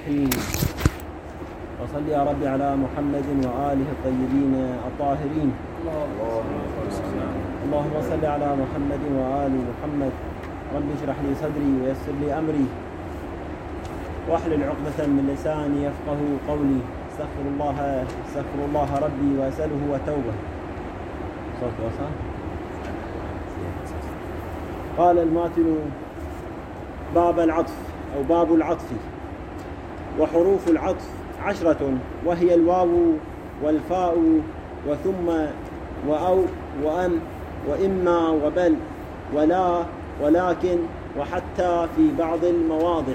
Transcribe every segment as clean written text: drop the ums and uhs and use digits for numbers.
الصالحين. وصل يا رب على محمد وآله الطيبين الطاهرين. اللهم صل على محمد وآل محمد. رب اشرح لي صدري ويسر لي أمري واحلل عقدة من لساني يفقه قولي. استغفر الله ربي وأسأله وتوبه. صوت وصل. قال الماتن: باب العطف أو باب العطف. وحروف العطف 10، وهي الواو والفاء وثم وأو وأم وإما وبل ولا ولكن وحتى في بعض المواضع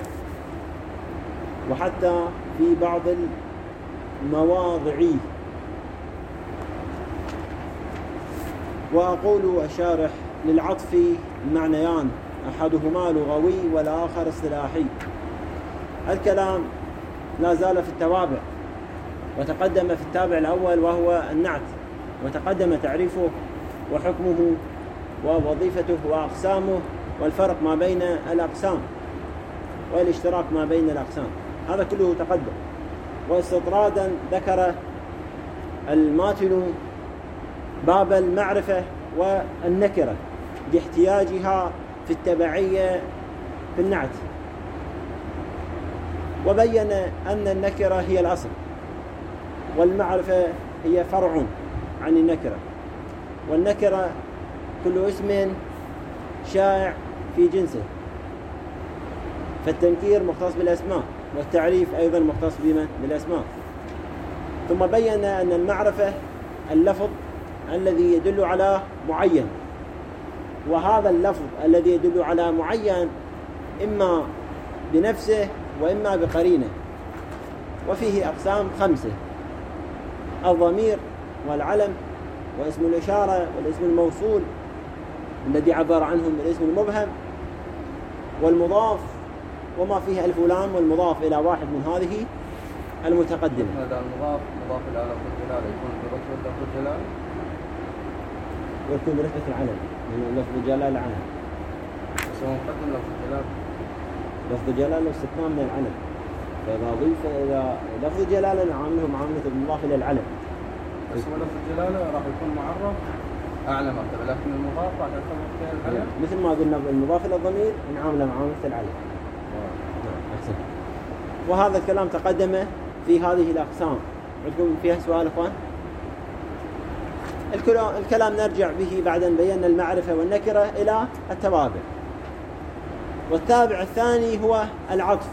وأقول الشارح: للعطف معنيان، أحدهما لغوي والآخر اصطلاحي. الكلام لا زال في التوابع، وتقدم في التابع الأول وهو النعت، وتقدم تعريفه وحكمه ووظيفته وأقسامه والفرق ما بين الأقسام والاشتراك ما بين الأقسام، هذا كله تقدم. واستطرادا ذكر الماتن باب المعرفة والنكرة لاحتياجها في التبعية في النعت، وبين أن النكرة هي الأصل والمعرفة هي فرع عن النكرة. والنكرة كل اسم شائع في جنسه، فالتنكير مختص بالأسماء، والتعريف أيضا مختص بالأسماء. ثم بين أن المعرفة اللفظ الذي يدل على معين، وهذا اللفظ الذي يدل على معين إما بنفسه وإما بقرينه، وفيه أقسام 5: الضمير والعلم واسم الإشارة والاسم الموصول الذي عبر عنهم بالاسم المبهم والمضاف وما فيه ألف ولام والمضاف إلى واحد من هذه المتقدمة. هذا المضاف مضاف إلى لفظ الجلالة يكون برتبة لفظ الجلالة، ويكون برتبة العلم، من لفظ الجلالة العلم. سواء مقدم لفظ الجلالة، لفظ الجلالة استثناء من العلم، فإذا أضيف إلى لفظ الجلالة نعامله معاملة المضاف إلى العلم. اسم لفظ الجلالة راح يكون معرف أعلى مرتبة، لكن المضاف راح يعتبر فيها العلم، مثل ما قلنا المضاف إلى الضمير نعامله معاملة العلم. نعم أحسن. وهذا الكلام تقدم في هذه الأقسام. عندكم فيها سؤال أخوان؟ الكلام نرجع به بعد أن بينا المعرفة والنكرة إلى التوابع. والتابع الثاني هو العطف.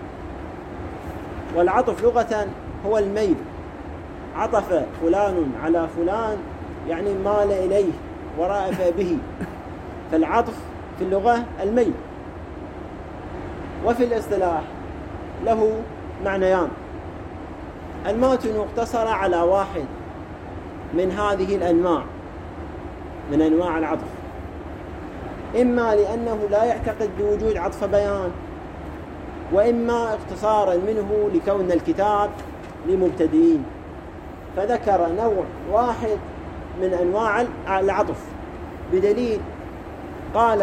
والعطف لغة هو الميل، عطف فلان على فلان يعني مال إليه ورأف به، فالعطف في اللغة الميل. وفي الاصطلاح له معنيان. الماتن اقتصر على واحد من هذه الأنواع من أنواع العطف، إما لأنه لا يعتقد بوجود عطف بيان، وإما اختصارا منه لكون الكتاب لمبتدئين، فذكر نوع واحد من أنواع العطف بدليل قال: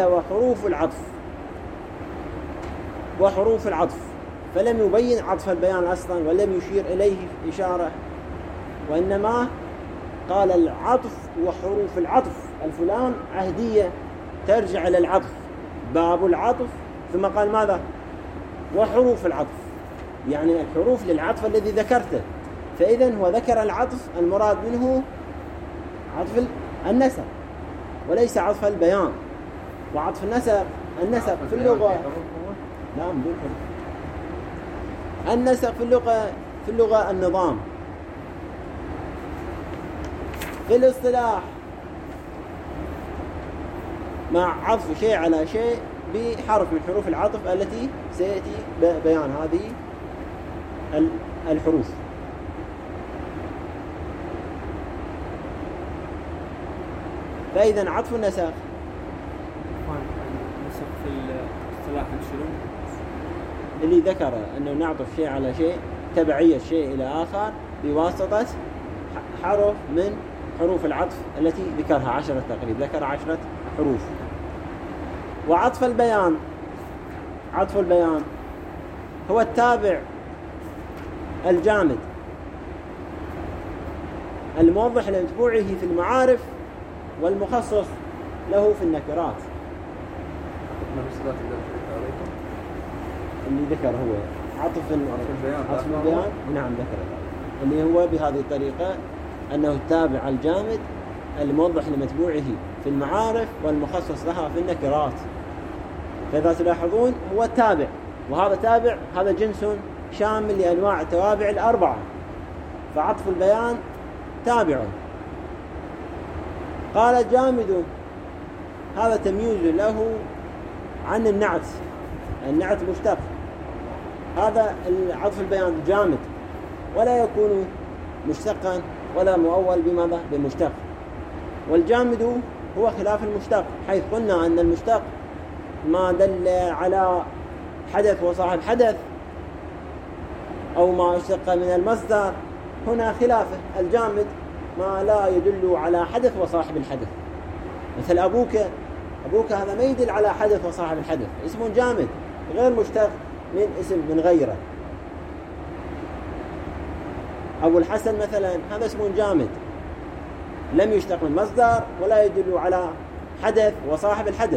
وحروف العطف، فلم يبين عطف البيان أصلا ولم يشير إليه إشارة، وإنما قال العطف وحروف العطف الفلان عهدية ترجع إلى العطف، باب العطف، ثم قال ماذا؟ وحروف العطف، يعني الحروف للعطف الذي ذكرته. فإذن هو ذكر العطف المراد منه عطف النسق وليس عطف البيان. وعطف النسق في اللغة لا بدون حروف. النسق في اللغة النظام. في الاصطلاح مع عطف شيء على شيء بحرف من حروف العطف التي سيأتي بيان هذه الحروف. فإذا عطف النسق في الاصطلاح شنو؟ اللي ذكر أنه نعطف شيء على شيء، تبعية شيء إلى آخر بواسطة حرف من حروف العطف التي ذكرها 10 تقريبا، ذكر 10 حروف. وعطف البيان هو التابع الجامد الموضح لمتبوعه في المعارف والمخصص له في النكرات. ما بالصلاة اللي ذكر هو عطف البيان. نعم ذكر اللي هو بهذه الطريقة أنه التابع الجامد الموضح لمتبوعه في المعارف والمخصص لها في النكرات. فإذا تلاحظون هو التابع، وهذا تابع هذا جنس شامل لأنواع التوابع الأربعة، فعطف البيان تابع. قال جامد هذا تمييز له عن النعت. النعت مشتق، هذا عطف البيان جامد ولا يكون مشتقا ولا مؤول بماذا؟ بالمشتق. والجامد هو خلاف المشتق، حيث قلنا أن المشتق ما دل على حدث وصاحب حدث أو ما اشتق من المصدر، هنا خلافه. الجامد ما لا يدل على حدث وصاحب الحدث، مثل أبوك هذا ما يدل على حدث وصاحب الحدث، اسم جامد غير مشتق من اسم من غيره. أبو الحسن مثلا هذا اسم جامد لم يشتق من مصدر ولا يدل على حدث وصاحب الحدث.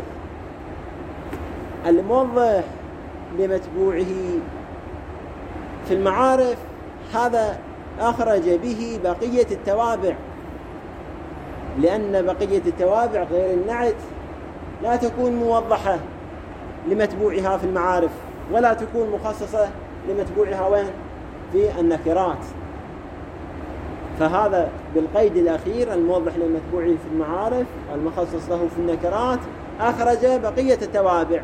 الموضح لمتبوعه في المعارف هذا أخرج به بقية التوابع، لأن بقية التوابع غير النعت لا تكون موضحة لمتبوعها في المعارف ولا تكون مخصصة لمتبوعها وين؟ في النكرات. فهذا بالقيد الأخير الموضح لمتبوعه في المعارف والمخصص له في النكرات أخرج بقية التوابع.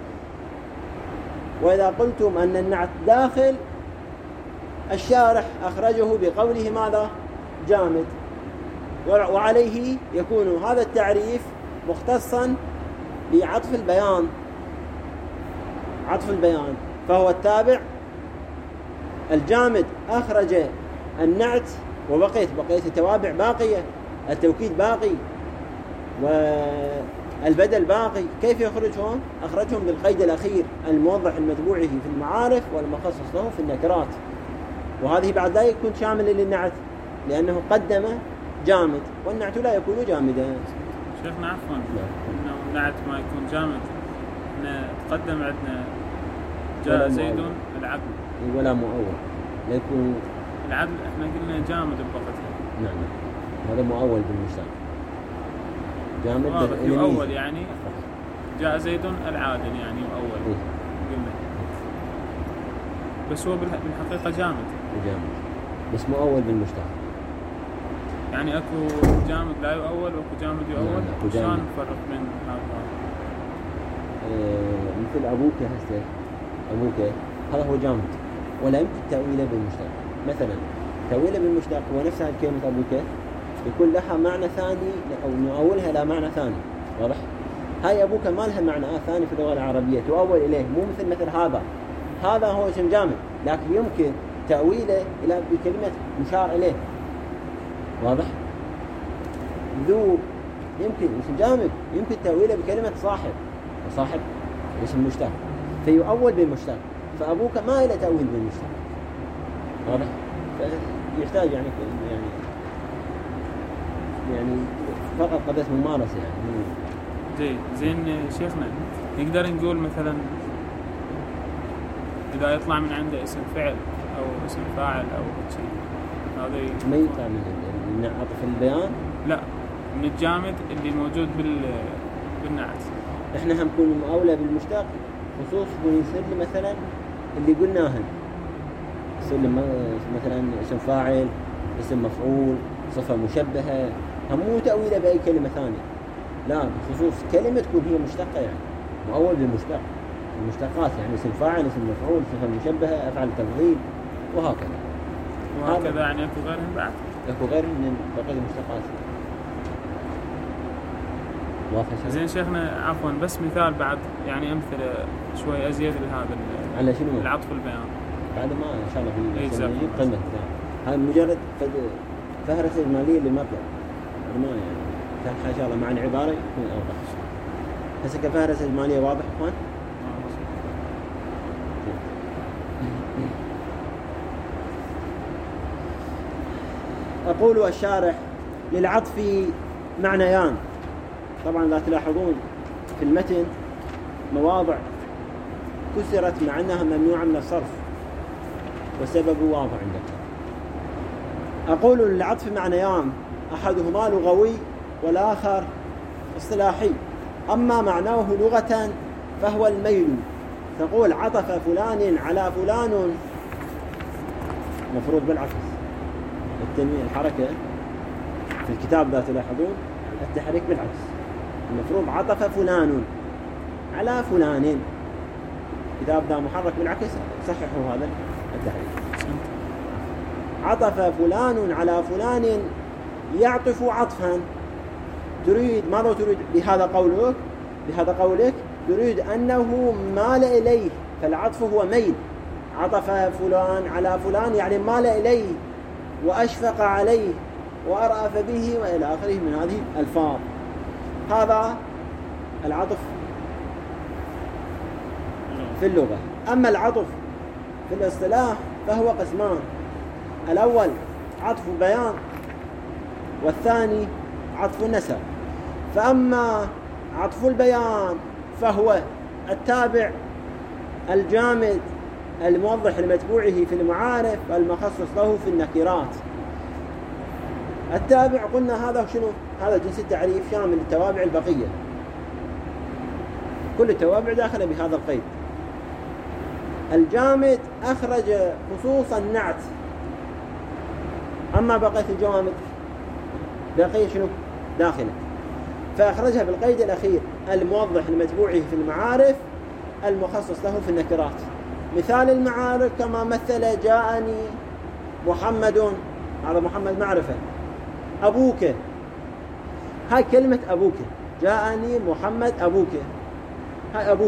وإذا قلتم أن النعت داخل، الشارح أخرجه بقوله ماذا؟ جامد، وعليه يكون هذا التعريف مختصا بعطف البيان. عطف البيان فهو التابع الجامد أخرج النعت وبقية التوابع باقية، التوكيد باقي والبدل باقي. كيف يخرجهم؟ أخرجهم بالقيد الأخير الموضح المتبوعه في المعارف والمخصص له في النكرات. وهذه بعد لا يكون شامل للنعت لأنه قدم جامد، والنعت لا يكون جامدا. شيخنا عفوا، إنه النعت ما يكون جامد، إحنا تقدم عندنا جاء زيد العدل ولا مؤول، لا يكون العدل. إحنا قلنا جامد بوقتها. نعم، هذا مؤول بالمشتق. جامد يؤول يعني جاء زيد العادل يعني يؤول. قلنا بس هو بالحقيقة جامد بس مؤول بالمشتق. يعني اكو جامد لا يؤول واكو جامد يؤول. شلون نفرق بين هذا؟ مثل أبوك هسه، أبوك هذا هو جامد ولا يمكن تأويله بالمشتق. مثلا تأويله بالمشتق هو نفس هذه كلمة أبوك يكون لها معنى ثاني أو نؤولها لا معنى ثاني. واضح؟ هاي أبوك ما لها معنى ثاني في اللغة العربية تؤول إليه، مو مثل هذا هو اسم جامد لكن يمكن تأويله إلى بكلمة مشار إليه. واضح؟ ذو يمكن اسم جامد يمكن تأويله بكلمة صاحب، وصاحب اسم مشتق فيؤول بالمشتق، فأبوك ما إلى تأويل بالمشتق. واضح؟ فيحتاج يعني فقط قدس ممارسة يعني. زين شيخنا، نقدر نقول مثلا إذا يطلع من عنده اسم فعل أو اسم فاعل أو شيء، هذا ما يطلع من عطف البيان؟ لا، من الجامد اللي موجود بالنعت. احنا هنكون مؤولة بالمشتق خصوص يصير لي مثلا اللي قلناهن، يصير لي مثلا اسم فاعل، اسم مفعول، صفة مشبهة، هم مو تأويله بأي كلمة ثانية، لا بخصوص كلمة تكون هي مشتقة يعني مؤول بالمشتق. المشتقات يعني اسم فاعل، اسم مفعول، صفة مشبهة، أفعال تفضيل وهكذا يعني اكو غيرهم بعد، اكو غيرهم من بقية المشتقات. واضح؟ زين شيخنا عفوا، بس مثال بعد يعني أمثلة شوي أزيد لهذا على شنو؟ العطف البيان بعد ما إن شاء الله في قمة. هذا مجرد فهرسة إجمالية للمطلب، ما يعني شرحها إن شاء الله مع العبارة يكون أوضح. هسه كفهرسة إجمالية واضح إخوان؟ أقول الشارح للعطف معنيان. طبعا لا تلاحظون في المتن مواضع كسرت مع أنها ممنوعة من الصرف والسبب واضح عندك. أقول للعطف معنيان، أحدهما لغوي والآخر اصطلاحي. أما معناه لغة فهو الميل. تقول عطف فلان على فلان، مفروض بالعكس، الحركة في الكتاب لا تلاحظون التحريك بالعكس، المفروض عطف فلان على فلان، كتاب ذا محرك بالعكس، صححوا هذا التحريك. عطف فلان على فلان يعطف عطفا. تريد ماذا تريد بهذا قولك تريد أنه مال إليه، فالعطف هو ميل. عطف فلان على فلان يعني مال إليه وأشفق عليه وأرأف به وإلى آخره من هذه الألفاظ. هذا العطف في اللغة. أما العطف في الاصطلاح فهو قسمان، الأول عطف بيان والثاني عطف نسب. فأما عطف البيان فهو التابع الجامد الموضح لمتبوعه في المعارف المخصص له في النكرات. التابع قلنا هذا شنو؟ هذا جنس التعريف شامل التوابع البقية، كل التوابع داخلة بهذا القيد. الجامد أخرج خصوص النعت، أما بقية الجوامد بقية شنو؟ داخلة، فأخرجها بالقيد الأخير الموضح لمتبوعه في المعارف المخصص له في النكرات. مثال المعارف كما مثل جاءني محمد، هذا محمد معرفة. أبوك، هاي كلمة أبوك، جاءني محمد أبوك، هاي أبوك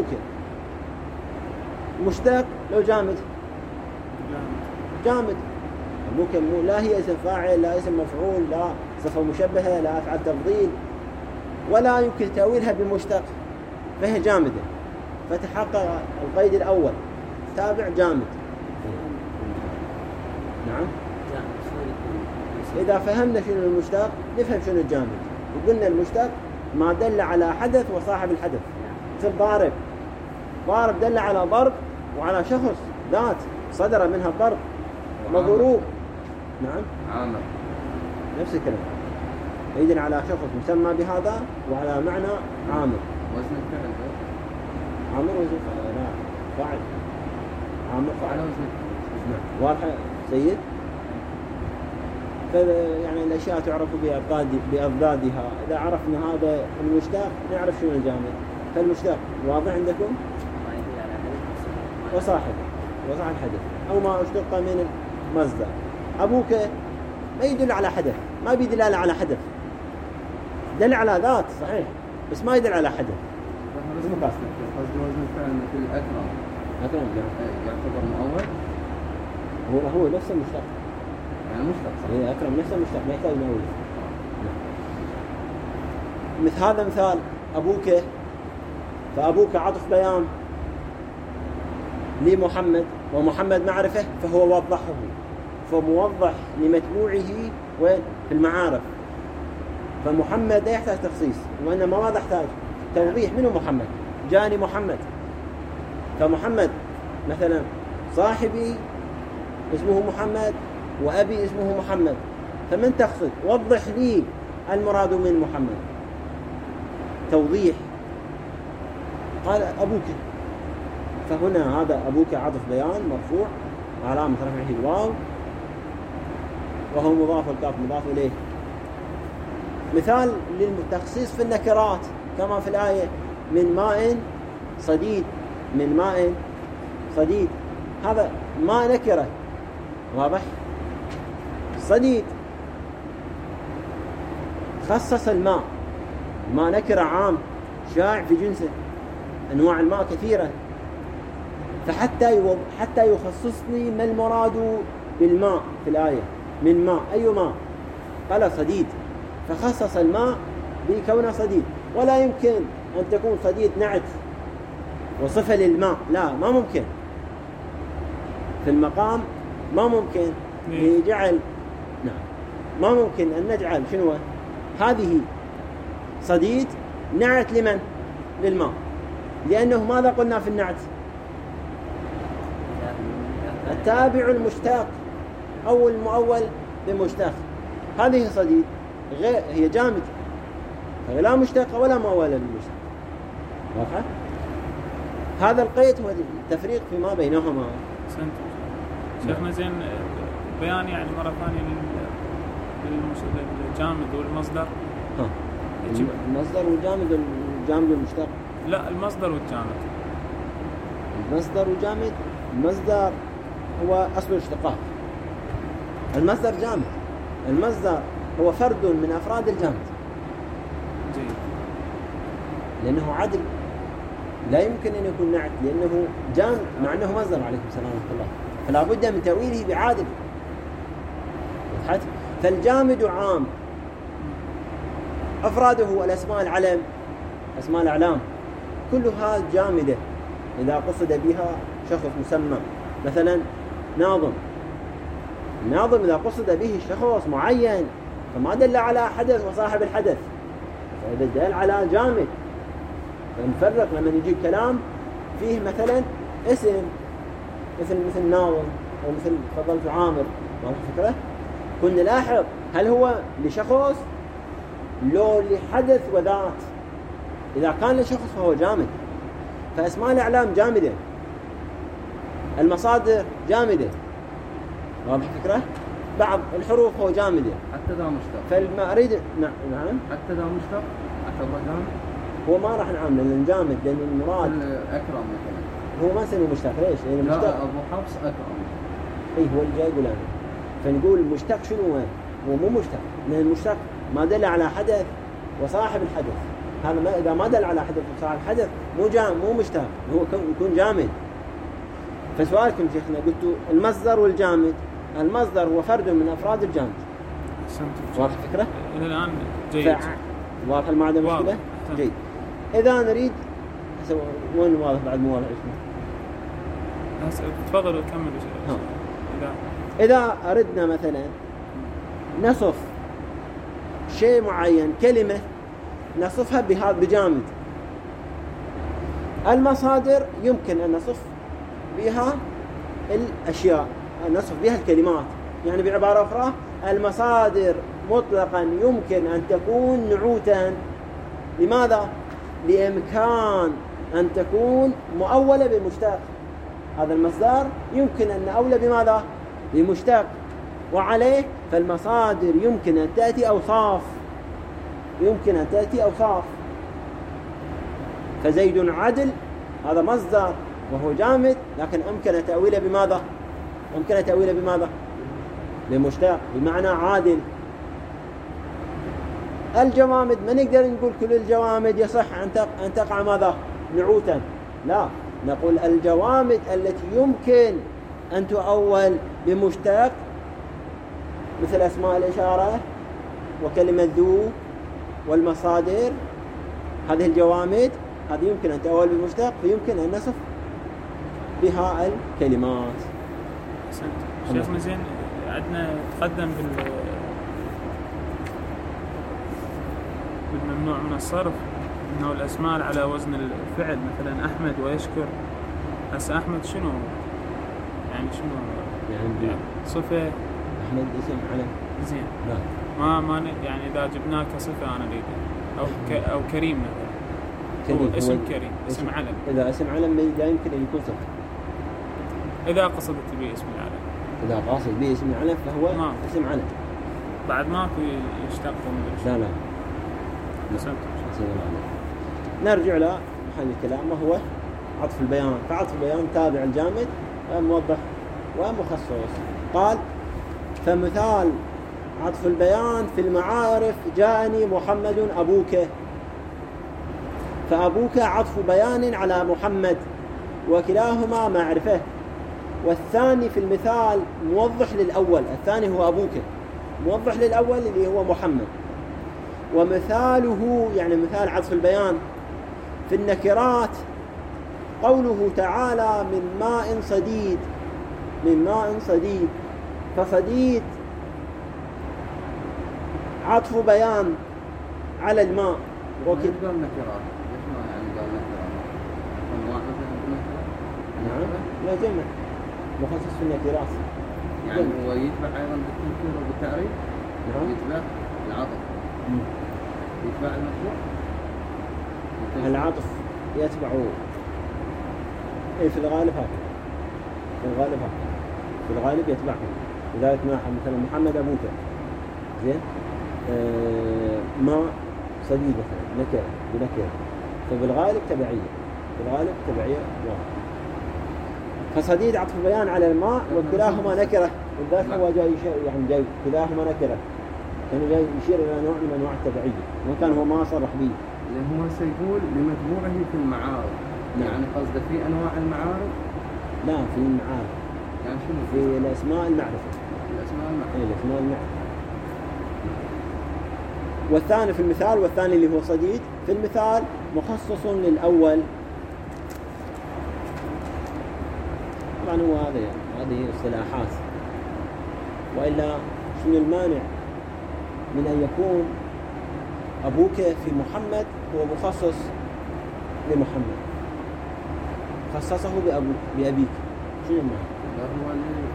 مشتق لو جامد، جامد. أبوك لا هي اسم فاعل، لا اسم مفعول، لا صفة مشبهة، لا أفعال تفضيل، ولا يمكن تأويلها بمشتق، فهي جامدة. فتحقق القيد الأول، تابع جامد. نعم، إذا فهمنا شنو المشتق نفهم شنو الجامد. وقلنا المشتق ما دل على حدث وصاحب الحدث. في الضارب، ضارب دل على ضرب وعلى شخص ذات صدر منها الضرب، مضروب. نعم، عامر، نفس الكلام، يدل على شخص مسمى بهذا وعلى معنى عامر. وزن الفعل عامر وزن فعل، لا فاعل، عامر فاعل. نعم، واضحة سيد. يعني الأشياء تعرف بأضدادها. إذا عرفنا هذا المشتق نعرف شنو الجامد. فالمشتق واضح عندكم؟ وصاحب الحدث، أو ما اشتق من المصدر. أبوك ما يدل على حدث، ما بيدل على حدث، دل على ذات صحيح بس ما يدل على حدث. قصدي وزن الفعل مثل أكرم يعتبر مؤول، هو نفس المشتق، يعني مشتق صحيح. أكرم نفس المشتق ما يحتاج مؤول. مثل هذا مثال أبوك، فأبوك عطف بيان لمحمد، ومحمد معرفة فهو وضحه، فموضح لمتبوعه وفي المعارف. فمحمد لا يحتاج تخصيص، وإنما ماذا يحتاج؟ توضيح. منه محمد؟ جاني محمد. فمحمد مثلا صاحبي اسمه محمد وأبي اسمه محمد، فمن تقصد؟ وضح لي المراد من محمد، توضيح. قال أبوك، فهنا هذا أبوك عطف بيان مرفوع علامة رفعه الواو وهو مضاف، والكاف مضاف إليه. مثال للتخصيص في النكرات كما في الآية من ماء صديد. من ماء صديد، هذا ما نكرة، واضح؟ صديد خصص الماء، ما نكرة عام شائع في جنسه، أنواع الماء كثيرة، فحتى يخصص لي ما المراد بالماء في الآية. من ماء، أي ماء؟ قال صديد، فخصص الماء بكونه صديد. ولا يمكن أن تكون صديد نعت وصفة للماء، لا، ما ممكن في المقام، ما ممكن. لجعل، نعم، ما ممكن أن نجعل شنو هذه صديد نعت لمن؟ للماء، لأنه ماذا قلنا في النعت؟ التابع المشتق أو المؤول بمشتق. هذه صديد هي جامد، فهي لا مشتقة ولا مؤولة بالمشتق. واضح؟ هذا القيد هو التفريق فيما بينهما. شيخنا زين بيان يعني مرة ثانية للجامد والمصدر. المصدر والجامد، الجامد والمشتق. لا، المصدر والجامد. المصدر والجامد. المصدر هو أصل الاشتقاق. المصدر جامد. المصدر هو فرد من أفراد الجامد. جيد. لأنه عدل، لا يمكن أن يكون نعت لأنه جامد مع أنه مصدر. عليكم السلام ورحمة الله. فلا بد من تأويله بعادل. فالجامد عام، أفراده الأسماء العلم، أسماء الأعلام كلها جامدة إذا قصد بها شخص مسمى. مثلا ناظم، الناظم إذا قصد به شخص معين فما دل على حدث وصاحب الحدث، فإذا دل على جامد فنفرق لما يجي كلام فيه مثلا اسم مثل ناظم أو مثل فضلت عامر، ما الفكرة؟ كنا نلاحظ هل هو لشخص لو لحدث وذات. إذا كان لشخص فهو جامد. فأسماء الأعلام جامدة، المصادر جامدة، واضح الفكرة؟ بعض الحروف هو جامدة حتى ذا مشتق. فالما أريد نعم حتى ذا مشتق أعتبره جامد. هو ما راح نعامله لأن جامد، لأن المراد أكرم مثلا هو ما نسميه مشتق. ليش؟ لأن المشتق أبو حفص أكرم. إيه هو اللي جاي يقول أنا. فنقول مشتق شنو هو مو مشتق، لأن المشتق ما دل على حدث وصاحب الحدث. هذا ما إذا ما دل على حدث وصاحب الحدث مو مشتق، هو يكون جامد. فسؤالكم شيخنا قلتوا المصدر والجامد. المصدر هو فرد من أفراد الجامد. واضح الفكرة؟ إلى الآن جيد. واضح المعنى مشكلة؟ جيد. إذا نريد وين واضح بعد مو واضح اسمه؟ تفضل وكمل. إذا أردنا مثلا نصف شيء معين، كلمة نصفها بجامد، المصادر يمكن أن نصف بها الأشياء، نصف بها الكلمات. يعني بعبارة أخرى المصادر مطلقا يمكن أن تكون نعوتا. لماذا؟ لإمكان أن تكون مؤولة بمشتق. هذا المصدر يمكن أن نأول بماذا؟ بمشتق. وعليه فالمصادر يمكن أن تأتي أوصاف. فزيد عدل هذا مصدر وهو جامد، لكن أمكن تأويله بماذا؟ بمشتق، بمعنى عادل. الجوامد ما نقدر نقول كل الجوامد يصح أن تقع ماذا؟ نعوتا. لا، نقول الجوامد التي يمكن أن تؤول بمشتق مثل أسماء الإشارة وكلمة ذو والمصادر، هذه الجوامد هذه يمكن أن تؤول بمشتق، فيمكن أن نصف بها الكلمات. شيخنا زين عندنا تقدم بالممنوع من الصرف إنه الأسماء على وزن الفعل، مثلا أحمد ويشكر. هسه أحمد شنو؟ يعني صفة. أحمد اسم علم. زين. ما يعني إذا جبناه كصفة أنا أريده أو كريم مثلا. اسم كريم، اسم علم. إذا اسم علم لا يمكن أن يكون صفة. إذا قصدت به اسم العلم. إذا قاصد به اسم العلم فهو اسم علم. بعد ماكو يشتق من لا. نرجع إلى محل الكلام وهو عطف البيان. فعطف البيان تابع الجامد موضح ومخصص. قال فمثال عطف البيان في المعارف جاءني محمد أبوك. فأبوك عطف بيان على محمد وكلاهما معرفة، والثاني في المثال موضح للأول. الثاني هو أبوك موضح للأول اللي هو محمد. ومثاله يعني مثال عطف البيان في النكرات قوله تعالى من ماء صديد. فصديد عطف بيان على الماء وكيف قال نكرات؟ ليش ما يعني قال نكرات؟ أنواع مثلا نكرات؟ نعم لا جمع مخصص في النكرات يعني هو يتبع أيضا بالتنكير وبالتعريف؟ نعم يتبع العطف يتبع المشروع؟ العطف يتبع في الغالب هكذا في الغالب يتبعه. لذلك مثلا محمد أبوك زين ما صديق مثلا نكرة بنكرة، فبالغالب تبعية واحد. فصديد عطف بيان على الماء وكلاهما نكرة، ولذلك هو جاي يعني كلاهما نكرة، كان جاي يشير إلى نوع من أنواع التبعية وكان هو ما صرح به. اللي هو سيقول لمجموعه في المعارض. نعم. يعني قصده في أنواع المعارض؟ لا في المعارض. يعني شنو؟ في الأسماء المعرفة. الأسماء المعرفة. الأسماء المعرفة. والثاني في المثال، والثاني اللي هو صديد في المثال مخصص للأول. طبعا هو هذه اصطلاحات، وإلا شنو المانع من أن يكون أبوك في محمد هو مخصص لمحمد، خصصه بأبيك، شنو المانع؟ لا هو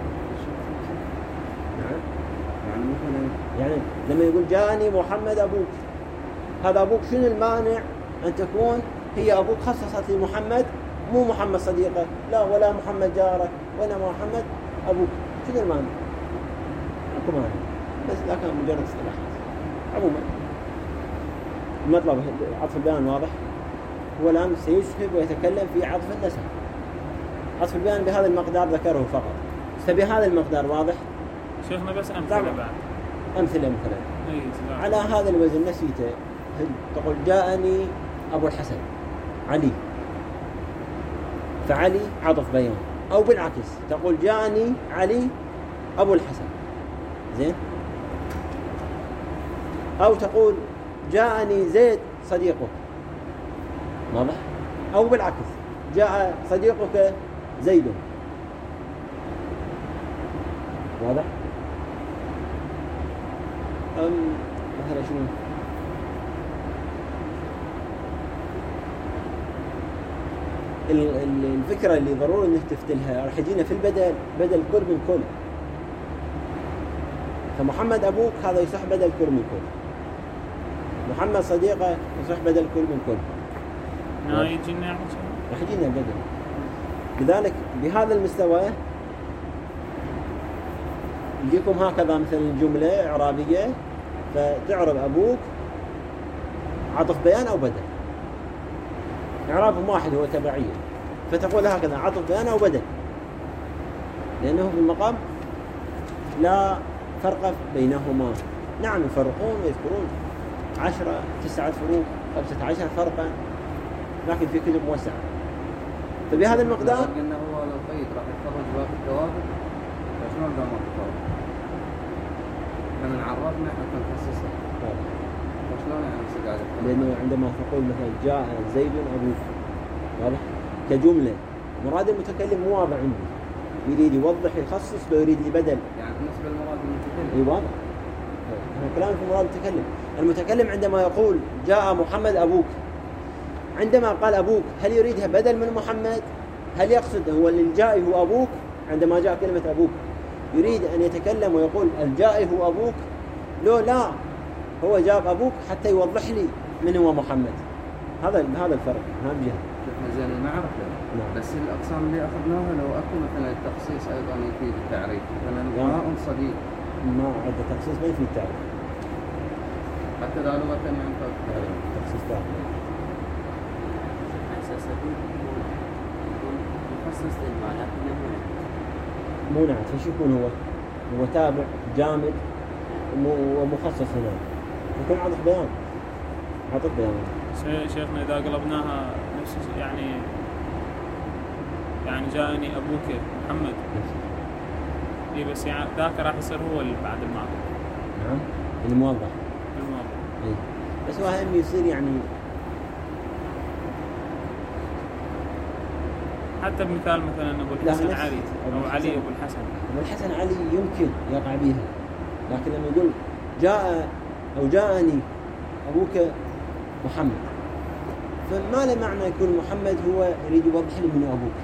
نعم. يعني مثلا يعني لما يقول جاءني محمد أبوك، هذا أبوك شنو المانع أن تكون هي أبوك خصصت لمحمد، مو محمد صديقك لا، ولا محمد جارك، ولا محمد أبوك، شنو المانع؟ أكو مانع، بس ذاك مجرد اصطلاحات. عموما المطلب عطف البيان واضح. هو الآن سيسهب ويتكلم في عطف النسب. عطف البيان بهذا المقدار ذكره فقط، فبهذا المقدار واضح. شيخنا بس أمثلة بعد. أمثلة على هذا الوزن نسيته. تقول جاءني أبو الحسن علي، فعلي عطف بيان، أو بالعكس تقول جاءني علي أبو الحسن، زين، أو تقول جاءني زيد صديقك، واضح، أو بالعكس جاء صديقك زيد، واضح. مثلا شنو الفكرة اللي ضروري انك تفتلها، راح يجينا في البدل بدل كل من كل. فمحمد أبوك هذا يصح بدل كل من كل، محمد صديقه يصح بدل كل من كل. يجينا راح يجينا البدل. لذلك بهذا المستوى يجيكم هكذا مثل جملة إعرابية، فتعرب أبوك عطف بيان أو بدل، إعرابهم واحد هو تبعية، فتقول هكذا عطف بيان أو بدل، لأنه في المقام لا فرق بينهما. نعم يفرقون ويذكرون 10 9 فروق 15 فرقا، لكن في كتب موسعة. فبهذا المقدار قلنا هو لو قيد راح يتخرج باقي الثوابت، فشلون قام الثوابت؟ احنا عرفنا حتى نخصصه، فشلون يعني قاعد؟ لأنه عندما تقول مثلا جاء زيد أبوك، واضح كجملة، مراد المتكلم مو واضح عندي، يريد يوضح يخصص، لو يريد لي بدل يعني بالنسبة لمراد المتكلم اي واضح. احنا كلام في مراد المتكلم عندما يقول جاء محمد أبوك، عندما قال أبوك هل يريدها بدل من محمد؟ هل يقصد هو الجائي هو أبوك؟ عندما جاء كلمة أبوك يريد أن يتكلم ويقول الجائي هو أبوك؟ لا، هو جاب أبوك حتى يوضح لي من هو محمد. هذا الفرق، هذا الجهة. شفنا زين المعرفة. نعم. بس الأقسام اللي أخذناها لو أكو مثلا التخصيص أيضا يفيد التعريف، مثلا ماء صديق. ما عند التخصيص ما يفيد التعريف. حتى ذا لغة يعني تخصيص ثاني. مخصص للماء لكنه مو نعت. فش يكون هو تابع جامد ومخصص هنا، يكون عطف بيان. شيخنا إذا قلبناها نفس يعني جاءني أبوك محمد، إيه بس يعني ذاك راح يصير هو اللي بعد الماضي. نعم الموضح. إيه بس هو هم يصير يعني حتى بمثال مثلا أبو الحسن علي أو علي أبو الحسن علي يمكن يقع بها، لكن لما يقول جاء أو جاءني أبوك محمد، فما له معنى يكون محمد هو يريد يوضح لي من أبوك.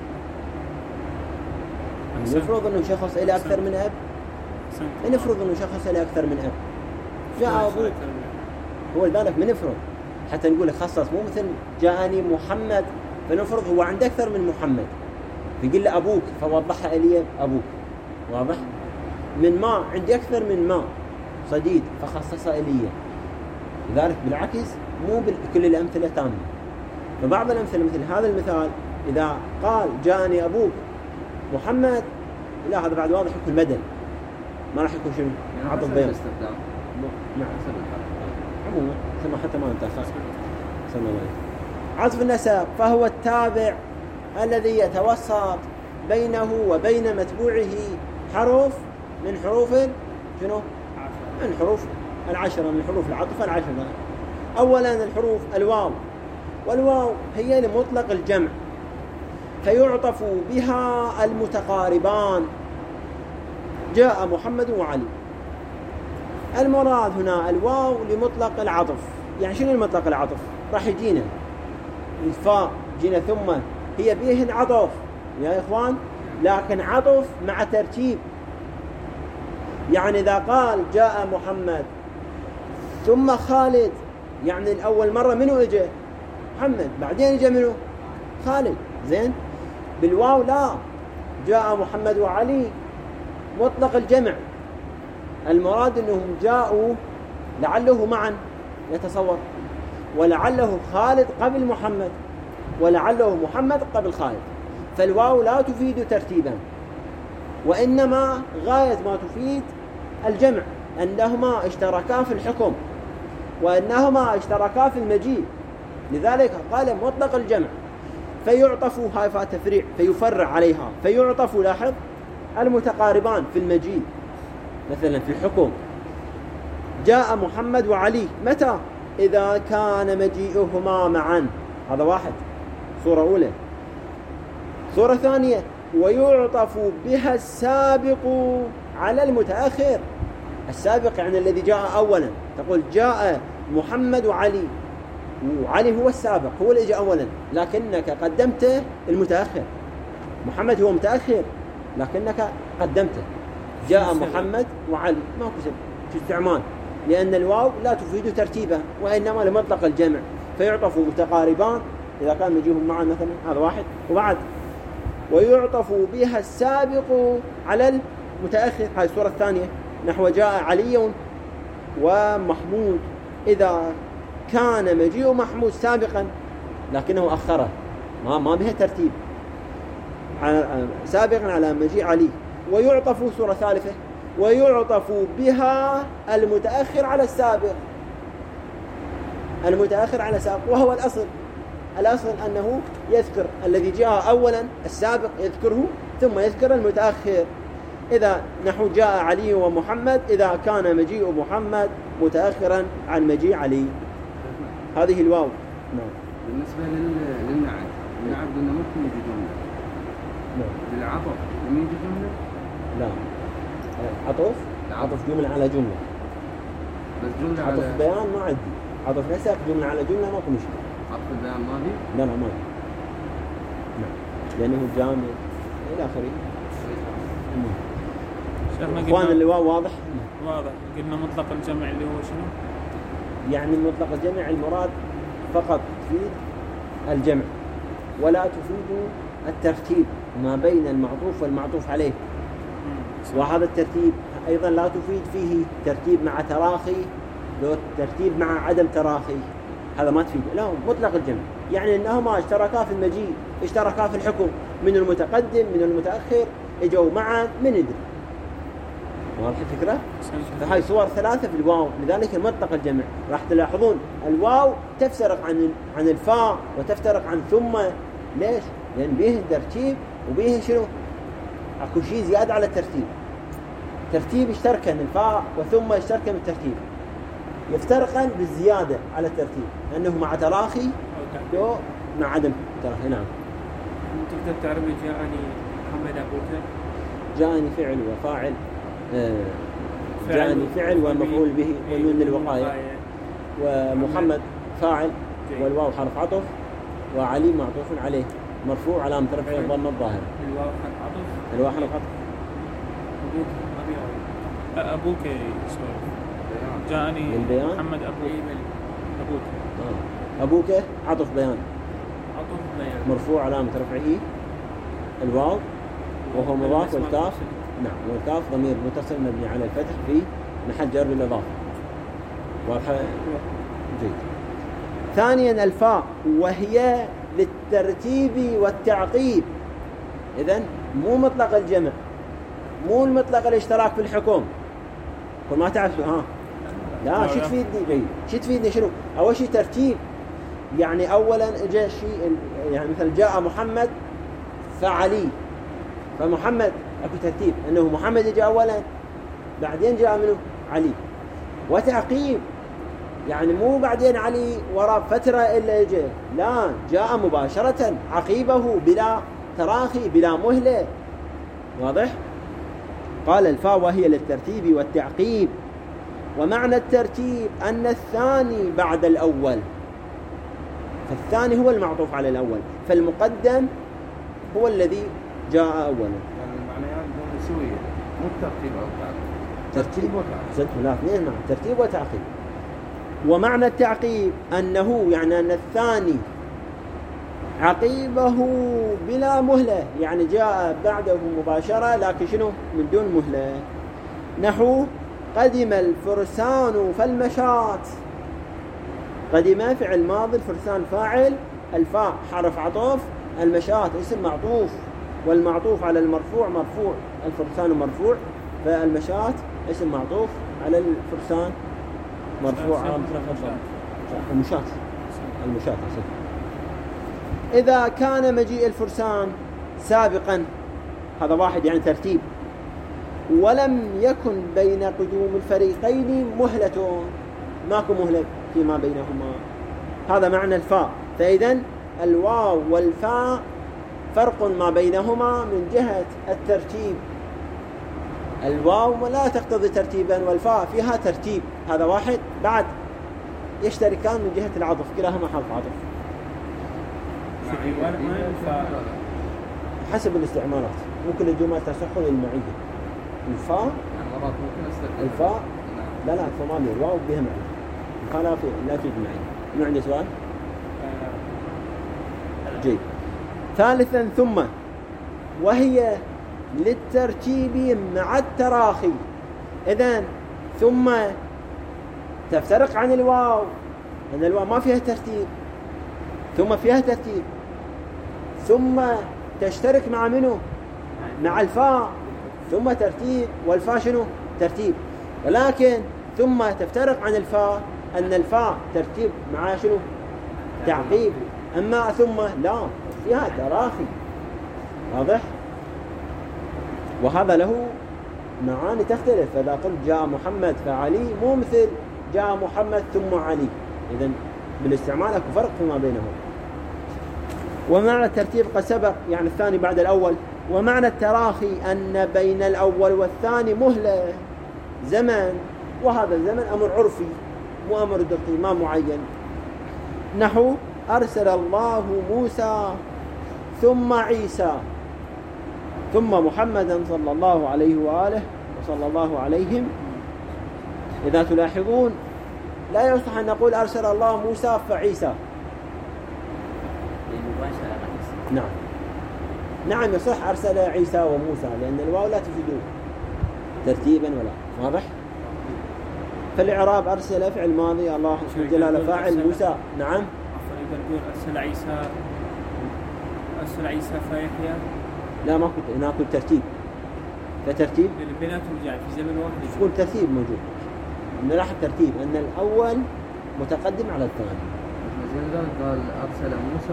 نفرض أنه شخص إلى أكثر من أب، نفرض أنه شخص إلى أكثر من أب، جاء أبوك، هو لذلك من نفرض حتى نقول خصص، مو مثل جاءني محمد فنفرض هو عنده أكثر من محمد فيقول له أبوك فوضحها إلي أبوك، واضح؟ من ما عندي أكثر من ما صديد فخصصها إلي. لذلك بالعكس مو بكل الأمثلة تامة، فبعض الأمثلة مثل هذا المثال إذا قال جاءني أبوك محمد، لا هذا بعد واضح يكون بدل، ما راح يكون شنو عطف بيان. نعم عموما ثم حتى ما نتأخر. صلى الله عليه. عطف النسب فهو التابع الذي يتوسط بينه وبين متبوعه حرف من حروف شنو؟ من حروف العشرة، من حروف العطف العشرة. أولا الحروف الواو، والواو هي لمطلق الجمع فيعطف بها المتقاربان، جاء محمد وعلي. المراد هنا الواو لمطلق العطف. يعني شنو المطلق العطف؟ راح يجينا الفاء، جينا ثم، هي بيهن عطف يا إخوان، لكن عطف مع ترتيب. يعني إذا قال جاء محمد ثم خالد، يعني الأول مرة منو إجا؟ محمد، بعدين إجا منو؟ خالد. زين. بالواو لا، جاء محمد وعلي مطلق الجمع، المراد أنهم جاءوا لعله معا يتصور، ولعله خالد قبل محمد، ولعله محمد قبل خالد. فالواو لا تفيد ترتيبا، وإنما غاية ما تفيد الجمع، أنهما اشتركا في الحكم وأنهما اشتركا في المجيء. لذلك قال مطلق الجمع. فيعطف، هاي فيها تفريع، فيفرع عليها، فيعطف لاحظ المتقاربان في المجيء. مثلا في الحكم جاء محمد وعلي متى؟ إذا كان مجيئهما معا. هذا واحد، صورة أولى. صورة ثانية ويعطف بها السابق على المتأخر. السابق يعني الذي جاء أولا، تقول جاء محمد وعلي، وعلي هو السابق، هو اللي جاء أولا، لكنك قدمته المتأخر. محمد هو متأخر لكنك قدمته. جاء محمد وعلي، ماكو استعمال، لأن الواو لا تفيد ترتيبا وإنما لمطلق الجمع، فيعطف متقاربان إذا كان مجيهم معا مثلا. هذا واحد. وبعد ويعطف بها السابق على المتأخر. هذه الصورة الثانية، نحو جاء علي ومحمود، إذا كان مجيء محمود سابقا لكنه أخره، ما بها ترتيب، سابقا على مجيء علي. ويعطف صورة ثالثة ويعطف بها المتأخر على السابق، المتأخر على السابق، وهو الأصل أنه يذكر الذي جاء أولا السابق يذكره ثم يذكر المتأخر. إذا نحو جاء علي ومحمد إذا كان مجيء محمد متأخرا عن مجيء علي. هذه الواو. نعم. بالنسبة للنعت قلنا ممكن يجي جملة. نعم. للعطف لم يجي جملة؟ لا، عطف جملة على جملة، بس جملة عطف على بيان ما عندي، عطف نسق جملة على جملة ماكو مشكلة. عطف البيان ماضي؟ لا ماضي. نعم، لأنه جامد إلى آخره. إخوان الواو واضح؟ واضح. قلنا مطلق الجمع اللي هو شنو؟ يعني مطلق الجمع المراد فقط تفيد الجمع ولا تفيد الترتيب ما بين المعطوف والمعطوف عليه. وهذا الترتيب أيضا لا تفيد فيه ترتيب مع تراخي، لو ترتيب مع عدم تراخي هذا ما تفيد. لا، مطلق الجمع يعني أنهما اشتركا في المجيء، اشتركا في الحكم، من المتقدم من المتأخر اجوا معا من ندري. واضح الفكرة؟ فهاي صور ثلاثة في الواو، لذلك مطلق الجمع. راح تلاحظون الواو تفترق عن الفاء وتفترق عن ثم. ليش؟ لأن بيه ترتيب وبيه شنو؟ اكو شيء زيادة على الترتيب. ترتيب اشتركن الفاء وثم اشتركن بالترتيب، يفترقن بالزيادة على الترتيب لأنه مع تراخي أو مع عدم تراخي. نعم. تقدر تعرفي جاءني محمد أبوك؟ جاءني فعل وفاعل جاءني فعل والمفعول به ونون الوقاية، ومحمد فاعل والواو حرف عطف، وعلي معطوف عليه مرفوع علامة رفعه الضمة الظاهرة. الواو حرف عطف. أبوك جاءني للبيان. محمد أبوك أبوك عطف بيان مرفوع علامة رفعه الواو وهو مضاف، والكاف نعم، والكاف ضمير متصل مبني على الفتح في محل جر بالإضافة. واضحة؟ جيد. ثانيا الفاء وهي للترتيب والتعقيب. إذن مو مطلق الجمع، مو المطلق الاشتراك في الحكم. كل ما تعرف لا شو تفيدني؟ جيد. شو تفيدني؟ شنو؟ أول شيء ترتيب، يعني أولا جاء شيء، يعني مثل جاء محمد فعلي، فمحمد أكو ترتيب أنه محمد جاء أولا بعدين جاء منه علي. وتعقيب يعني مو بعدين علي وراء فترة إلا جاء، لا، جاء مباشرة عقيبه بلا تراخي بلا مهلة. واضح؟ قال الفاء وهي للترتيب والتعقيب. ومعنى الترتيب أن الثاني بعد الأول، فالثاني هو المعطوف على الأول، فالمقدم هو الذي جاء أولا. يعني المعنيات دون سوية، مو ترتيب أو تعقيب. ترتيب وتعقيب. نعم، ترتيب وتعقيب. ومعنى التعقيب أنه يعني أن الثاني عقيبه بلا مهلة، يعني جاء بعده مباشرة لكن شنو؟ من دون مهلة. نحو قدم الفرسان فالمشاة. قدم فعل ماضي، الفرسان فاعل، الفاء حرف عطف، المشاة اسم معطوف، والمعطوف على المرفوع مرفوع، الفرسان مرفوع، فالمشاة اسم معطوف على الفرسان مرفوع على المشاة. إذا كان مجيء الفرسان سابقا، هذا واحد يعني ترتيب، ولم يكن بين قدوم الفريقين مهلة، ماكو مهلة فيما بينهما، هذا معنى الفاء. فإذن الواو والفاء فرق ما بينهما من جهة الترتيب. الواو لا تقتضي ترتيبا، والفاء فيها ترتيب، هذا واحد. بعد يشتركان من جهة العطف، كلاهما حرف عطف حسب الاستعمالات. ممكن الجمل تصح للمعية. الفاء الفاء لا الفاء ما الواو بها معية، الفاء لا تفيد معية. ما عندي سؤال؟ جيد. ثالثا ثم وهي للترتيب مع التراخي. إذن ثم تفترق عن الواو، لأن الواو ما فيها ترتيب، ثم فيها ترتيب. ثم تشترك مع منه؟ مع الفاء، ثم ترتيب، والفاء شنو؟ ترتيب. ولكن ثم تفترق عن الفاء أن الفاء ترتيب مع شنو؟ تعقيب. أما ثم لا، فيها تراخي. واضح؟ وهذا له معاني تختلف. فإذا قلت جاء محمد فعلي مو مثل جاء محمد ثم علي. إذن بالاستعمال أكو فرق فيما بينهم. ومعنى الترتيب قد سبق، يعني الثاني بعد الأول. ومعنى التراخي أن بين الأول والثاني مهلة، زمن، وهذا الزمن أمر عرفي مو أمر دقيق ما معين. نحو أرسل الله موسى ثم عيسى ثم محمدا صلى الله عليه وآله وصلى الله عليهم. إذا تلاحظون لا يصح أن نقول أرسل الله موسى فعيسى. نعم يصح أرسل عيسى وموسى، لأن الواو لا تفيد ترتيبا ولا. واضح؟ فالإعراب أرسل فعل ماضي، الله اسم جلاله فاعل، موسى. نعم. أرسل عيسى فيحيى. لا ما كنت هنا كنت ترتيب، فترتيب بيناتهم يعني في زمن واحد يكون ترتيب موجود. من راح الترتيب أن الأول متقدم على الثاني. قال أرسل موسى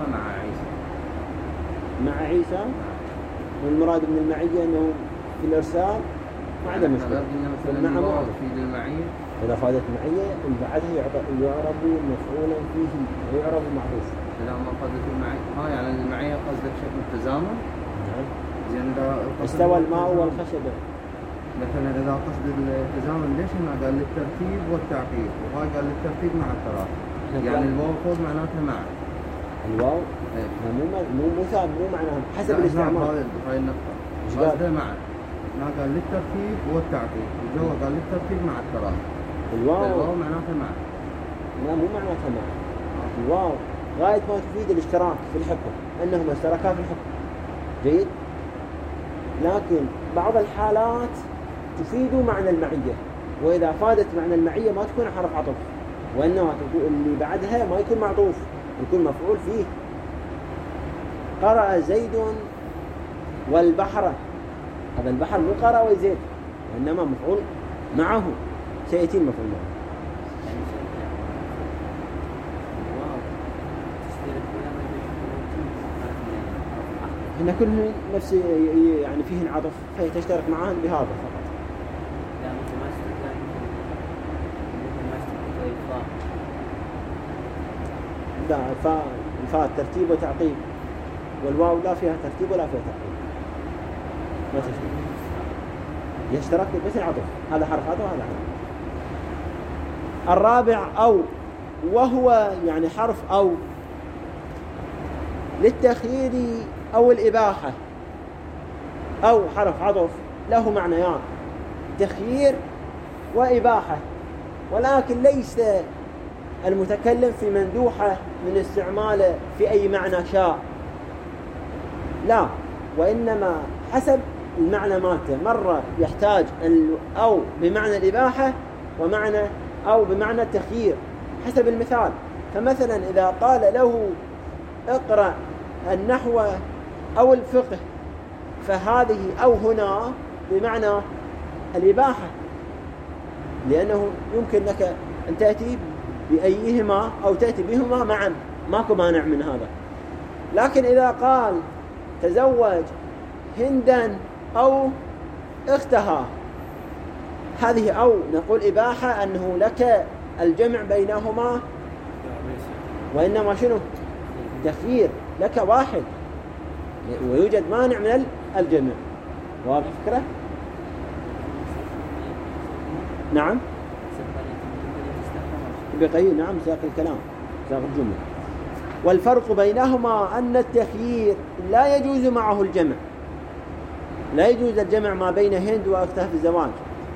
مع عيسى. والمراد من المعية أنه في الإرسال ما عندنا مشكلة. مع في المعية إذا فادت معية بعدها يعرب مفعولا فيه ويعرب معروف. لا ما فادت المعية. يعني المعية قصدك شكل التزامن. نعم. استوى الماء والخشبة. مثلا إذا قصد التزامن ليش هنا قال للترتيب والتعقيب وهاي قال للترتيب مع التراخي؟ يعني الواو فوق معناتها مع الواو إيه. مو معناها حسب الاستعمال. هاي النقطة إيش قال؟ قصده مع هنا قال للترتيب والتعقيب الجواب قال للترتيب مع التراخي. الواو معناتها مع. لا مو معناتها مع. الواو غاية ما تفيد الاشتراك في الحكم أنهما اشتركا في الحكم. جيد. لكن بعض الحالات تفيد معنى المعية، وإذا فادت معنى المعية ما تكون حرف عطف، وإنما اللي بعدها ما يكون معطوف، يكون مفعول فيه. قرأ زيد والبحر، هذا البحر مو قرأ وزيد، وإنما مفعول معه، سيأتي المفعول معه. هنا كلهن نفس يعني فيهن عطف، فهي تشترك معهن بهذا فقط. لا الفاء ترتيب وتعقيب، والواو لا فيها ترتيب ولا فيها تعقيب، ما تشترك. يشترك بس العطف، هذا حرف عطف وهذا حرف. الرابع أو، وهو يعني حرف أو للتخيير أو الإباحة. أو حرف عطف له معنيان، تخيير وإباحة، ولكن ليس المتكلم في مندوحة من استعماله في أي معنى شاء، لا، وإنما حسب المعنى مالته. مرة يحتاج أو بمعنى الإباحة، ومعنى أو بمعنى التخيير حسب المثال. فمثلا إذا قال له اقرأ النحو أو الفقه، فهذه أو هنا بمعنى الإباحة، لأنه يمكن لك أن تأتي بأيهما أو تأتي بهما معا، ماكو مانع من هذا. لكن إذا قال تزوج هندا أو اختها، هذه أو نقول إباحة، أنه لك الجمع بينهما، وإنما شنو؟ تخيير، لك واحد ويوجد مانع من الجمع. واضح فكرة؟ نعم بقيل، نعم ساق الكلام، ساق الجملة. والفرق بينهما أن التخيير لا يجوز معه الجمع، لا يجوز الجمع ما بين هند وأختها في الزواج،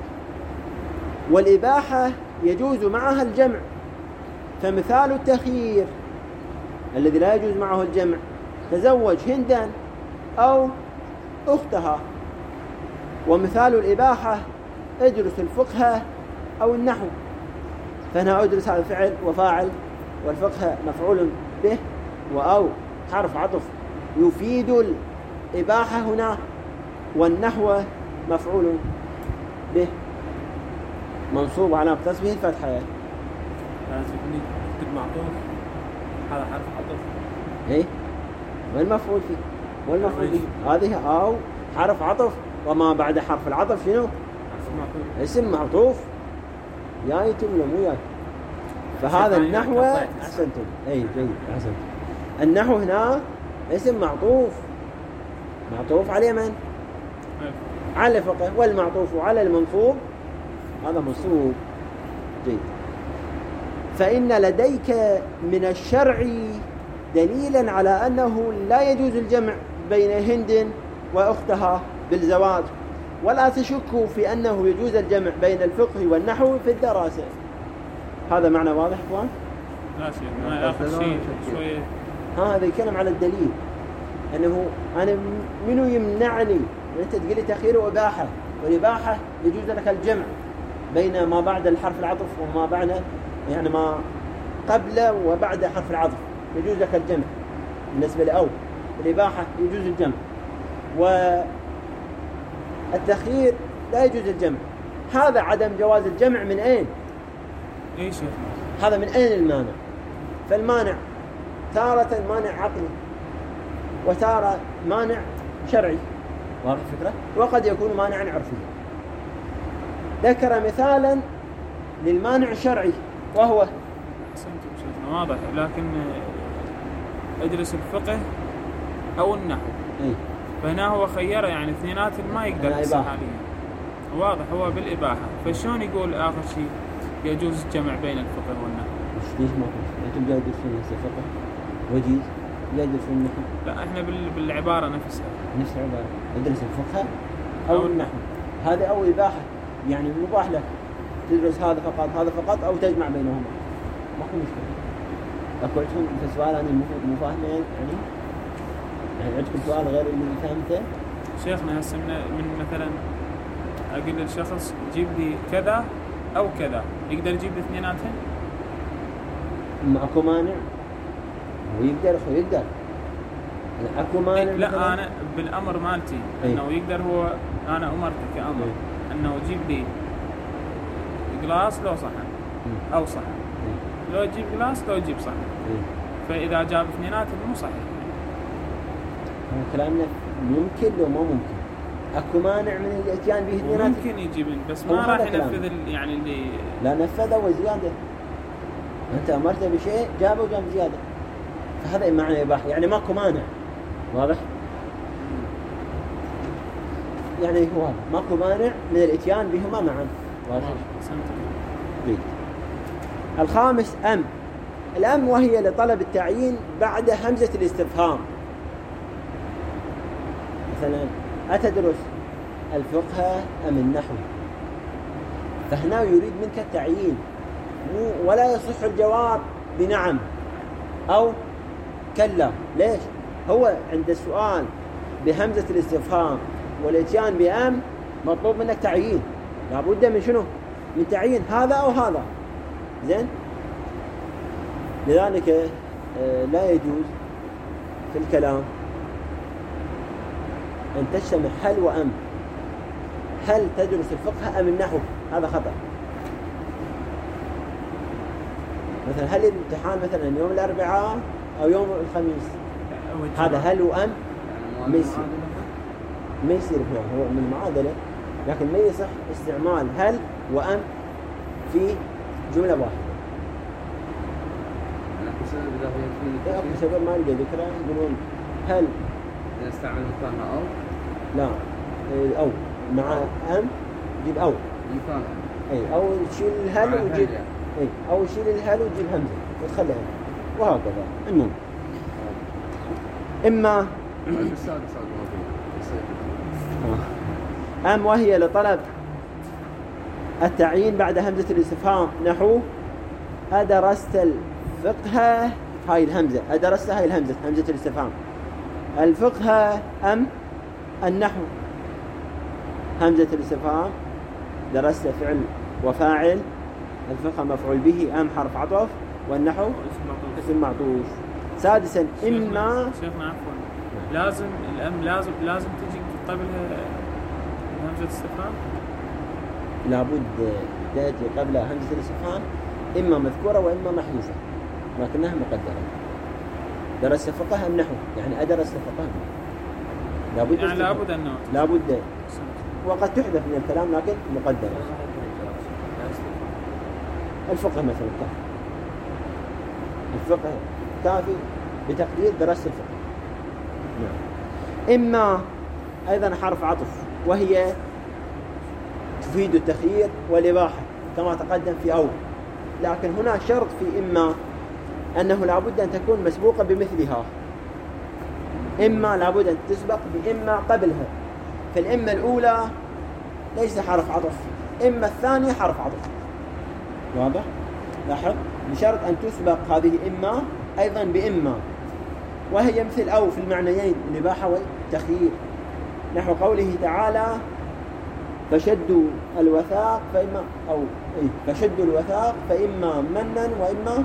والإباحة يجوز معها الجمع. فمثال التخيير الذي لا يجوز معه الجمع: تزوج هندا أو أختها. ومثال الإباحة: ادرس الفقه أو النحو. فهنا أدرس هذا فعل وفاعل، والفقه مفعول به، وأو حرف عطف يفيد الإباحة هنا، والنحو مفعول به منصوب على تصبيه الفتحة. لازم يكتب معطوف، هذا حرف عطف. إيه، والمفعول فيه والمفعول به، هذه أو حرف عطف، وما بعد حرف العطف شنو؟ اسم معطوف. جايتم ولا مو جاي؟ فهذا النحو أحسنتم. أي جيد أحسنتم. النحو هنا اسم معطوف على من؟ على فقه، والمعطوف على المنصوب هذا منصوب. جيد. فإن لديك من الشرع دليلا على أنه لا يجوز الجمع بين هند وأختها بالزواج، ولا تشك في أنه يجوز الجمع بين الفقه والنحو في الدراسة. هذا معنى واضح إخوان؟ لا شيء، ما آخر شيء شوية. هذا يتكلم على الدليل، أنه أنا منو يمنعني أنت تقول لي تخيير وإباحة، والإباحة يجوز لك الجمع بين ما بعد الحرف العطف وما بعد، يعني ما قبل وبعد حرف العطف يجوز لك الجمع. بالنسبة لأو الإباحة يجوز الجمع، والتخيير لا يجوز الجمع. هذا عدم جواز الجمع من أين؟ إيش هذا من أين المانع؟ فالمانع تارة مانع عقلي، وتارة مانع شرعي، واضح الفكرة؟ وقد يكون مانعا عرفيا. ذكر مثالا للمانع الشرعي وهو واضح، لكن ادرس الفقه أو النحو. إيه؟ فهنا هو خيره، يعني اثنينات ما يقدر حاليا. واضح هو بالإباحة، فشون يقول آخر شيء يجوز الجمع بين الفقه والنحو؟ ليش ما كنت؟ أنتم جاي تدرسون هسه فقه وجيز، جاي تدرسون النحو؟ لا إحنا بالعبارة نفسها. نفس العبارة، ندرس الفقه أو النحو، هذا أو إباحة، يعني مباح لك تدرس هذا فقط أو تجمع بينهما، ما في مشكلة. أكو عندكم في سؤال أنا مو فاهمه يعني عندكم سؤال غير اللي فهمته؟ شيخنا هسه من مثلا أقول للشخص جيب لي كذا أو كذا، يقدر يجيب لي اثنيناتهم؟ اكو مانع؟ هو يقدر يقدر. اكو مانع؟ لا انا بالامر مالتي انه يقدر هو، انا امرته كامر انه يجيب لي جلاس لو صحن او صحن، لو يجيب جلاس لو يجيب صحن، فاذا جاب اثنيناتهم مو صحيح. كلامنا ممكن لو ما ممكن؟ اكو مانع من الاتيان به اثنيناتهم؟ ممكن يجيب بس ما راح ينفذ يعني اللي لا نفذه وزياده. أنت أمرته بشيء جابه وجاب زيادة، فهذا معنى إباحة، يعني ماكو مانع. واضح؟ يعني هو هذا ماكو مانع من الاتيان بهما معا. واضح؟ الخامس الأم وهي لطلب التعيين بعد همزة الاستفهام. مثلا أتدرس الفقه أم النحو؟ فهنا يريد منك التعيين، ولا يصح الجواب بنعم أو كلا. ليش؟ هو عند السؤال بهمزة الاستفهام والاتيان بأم مطلوب منك تعيين، لابد من شنو؟ من تعيين هذا أو هذا. زين؟ لذلك لا يجوز في الكلام أن تجتمع هل وأم. هل تدرس الفقه أم النحو؟ هذا خطأ. مثلا هل الامتحان مثلا يوم الأربعاء أو يوم الخميس؟ هذا هل وأم ما يصير هو من المعادلة، لكن ما يصح استعمال هل وأم في جملة واحدة. أكو سبب ما لقى ذكره، يقولون هل نستعمل مكانها أو لا أو مع أم جيب أو مكانها أي أو تشيل الهل وجيب أي أو شيل الهل وجيب همزة وتخليها وهكذا. المهم إما أم وهي لطلب التعيين بعد همزة الاستفهام، نحو أدرست الفقه، هاي الهمزة أدرست، هاي الهمزة همزة الاستفهام، الفقه أم النحو، همزة الاستفهام درست فعل وفاعل، الفقه مفعول به، أم حرف عطف، والنحو اسم معطوف. سادسا إما شيخنا عفوا لازم الأم لازم تجي قبلها همزة الاستفهام، لابد تأتي قبل همزة الاستفهام إما مذكورة وإما محذوفة، لكنها مقدرة. درست فقه أم نحو، يعني أدرست فقه لابد يعني لابد أنه لابد، وقد تحذف من الكلام لكن مقدرة. الفقه مثلا كافي، الفقه كافي بتقدير درست الفقه. نعم. إما أيضا حرف عطف وهي تفيد التخيير والإباحة كما تقدم في أول، لكن هنا شرط في إما أنه لابد أن تكون مسبوقة بمثلها. إما لابد أن تسبق بإما قبلها، فالإما الأولى ليس حرف عطف، إما الثانية حرف عطف. واضح؟ لاحظ بشرط أن تسبق هذه إما أيضا بإما، وهي مثل أو في المعنيين الإباحة والتخيير، نحو قوله تعالى فشدوا الوثاق فإما أو فشدوا الوثاق فإما منا وإما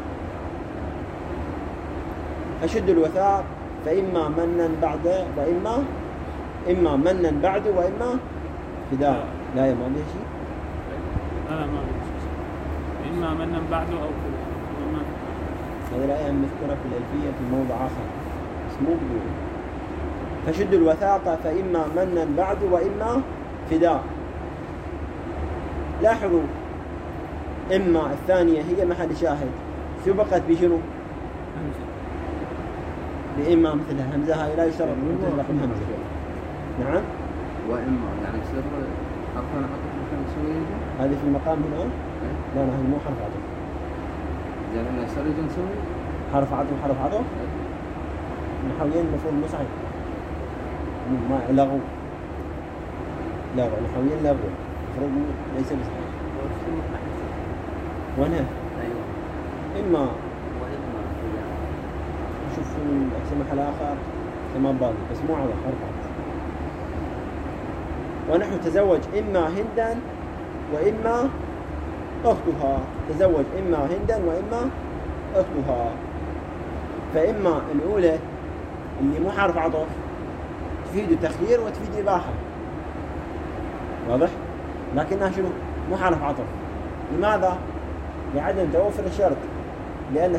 فشدوا الوثاق فإما منا بعد وإما منا بعد وإما فداء. لا يا ما ليش لا ما ليش إما منا بعد أو فداء. هذه الآية مذكورة في الألفية في موضع آخر اسمه بدون. فشدوا الوثاق فإما منا بعد وإما فداء. لاحظوا إما الثانية هي محل شاهد سبقت بشنو؟ بإما مثل همزة، هاي لا يشترط أن تسبق الهمزة. نعم. وإما يعني يصير حرفان عطف نسوي يجي؟ هذه في المقام هنا إيه؟ لا هذه مو حرف عطف. زين هنا يصير يجي نسوي؟ حرف عطف وحرف عطف إيه؟ نحويين المفروض مو صحيح. ما لغو نحويين لغو المفروض ليس بصحيح. وهنا ايوه إما وإما نشوف في محل آخر تمام باقي بس مو على حرف عطف. ونحن تزوج إما هندا وإما أختها. تزوج إما هندا وإما أختها. فإما الأولى اللي مو حرف عطف تفيد تخيير وتفيد إباحة. واضح؟ لكنها شنو؟ مو حرف عطف. لماذا؟ لعدم توفر الشرط. لأن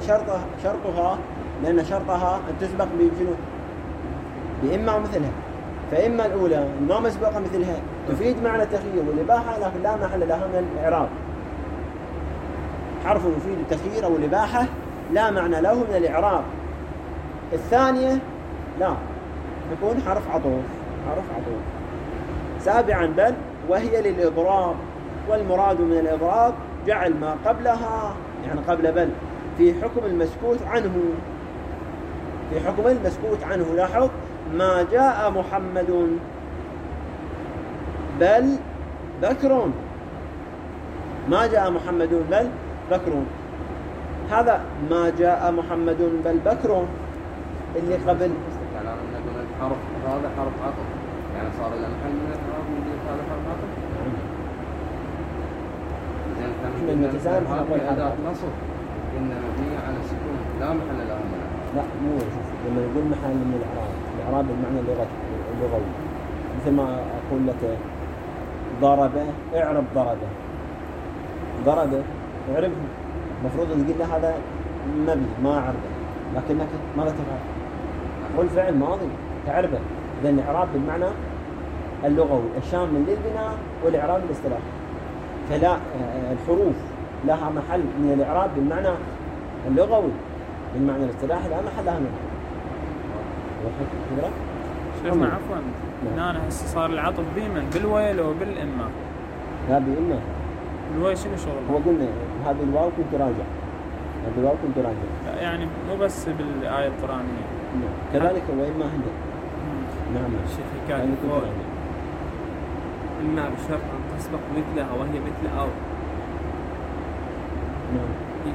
شرطها أن تسبق بشنو؟ بإما مثلها. فإما الأولى ما مسبقة مثلها تفيد معنى التخيير والإباحة لكن لا محل لها من الإعراب. حرف يفيد التخيير أو الإباحة لا معنى له من الإعراب. الثانية لا تكون حرف عطف. سابعا بل وهي للإضراب. والمراد من الإضراب جعل ما قبلها يعني قبل بل في حكم المسكوت عنه. لاحظ ما جاء محمد بل بكر. ما جاء محمد بل بكر. هذا ما جاء محمد بل بكر اللي قبل يعني نقول الحرف هذا حرف عطف يعني صار لنا محل من الإعراب ونقول هذا حرف عطف. زين إحنا المتسامح نقول حرف أداة عطف. نصب إن مبنية على السكون لا محل لها من الإعراب. لا مو شوف لما نقول محل من الإعراب بالمعنى اللغوي مثل ما أقول لك ضرب اعرب ضرب اعربه. المفروض أن تقول له هذا مبني ما أعربه لكنك ماذا تفعل؟ قل فعل ماضي تعربه. إذن الإعراب بالمعنى اللغوي الشامل للبناء والإعراب الاصطلاحي. فلا الحروف لها محل من الإعراب بالمعنى اللغوي. بالمعنى الاصطلاحي لا محل لها منه. شيخنا عفوا هنا هسه صار العطف بمن بالويل وبالإما. لا بإما الويل شنو شغله؟ هو قلنا هذه الواو كنت راجع. يعني مو بس بالآية القرآنية. نعم. كذلك وإما هند. نعم الشيخ كان يقول إما بشرط أن تسبق مثلها وهي مثل أو. نعم.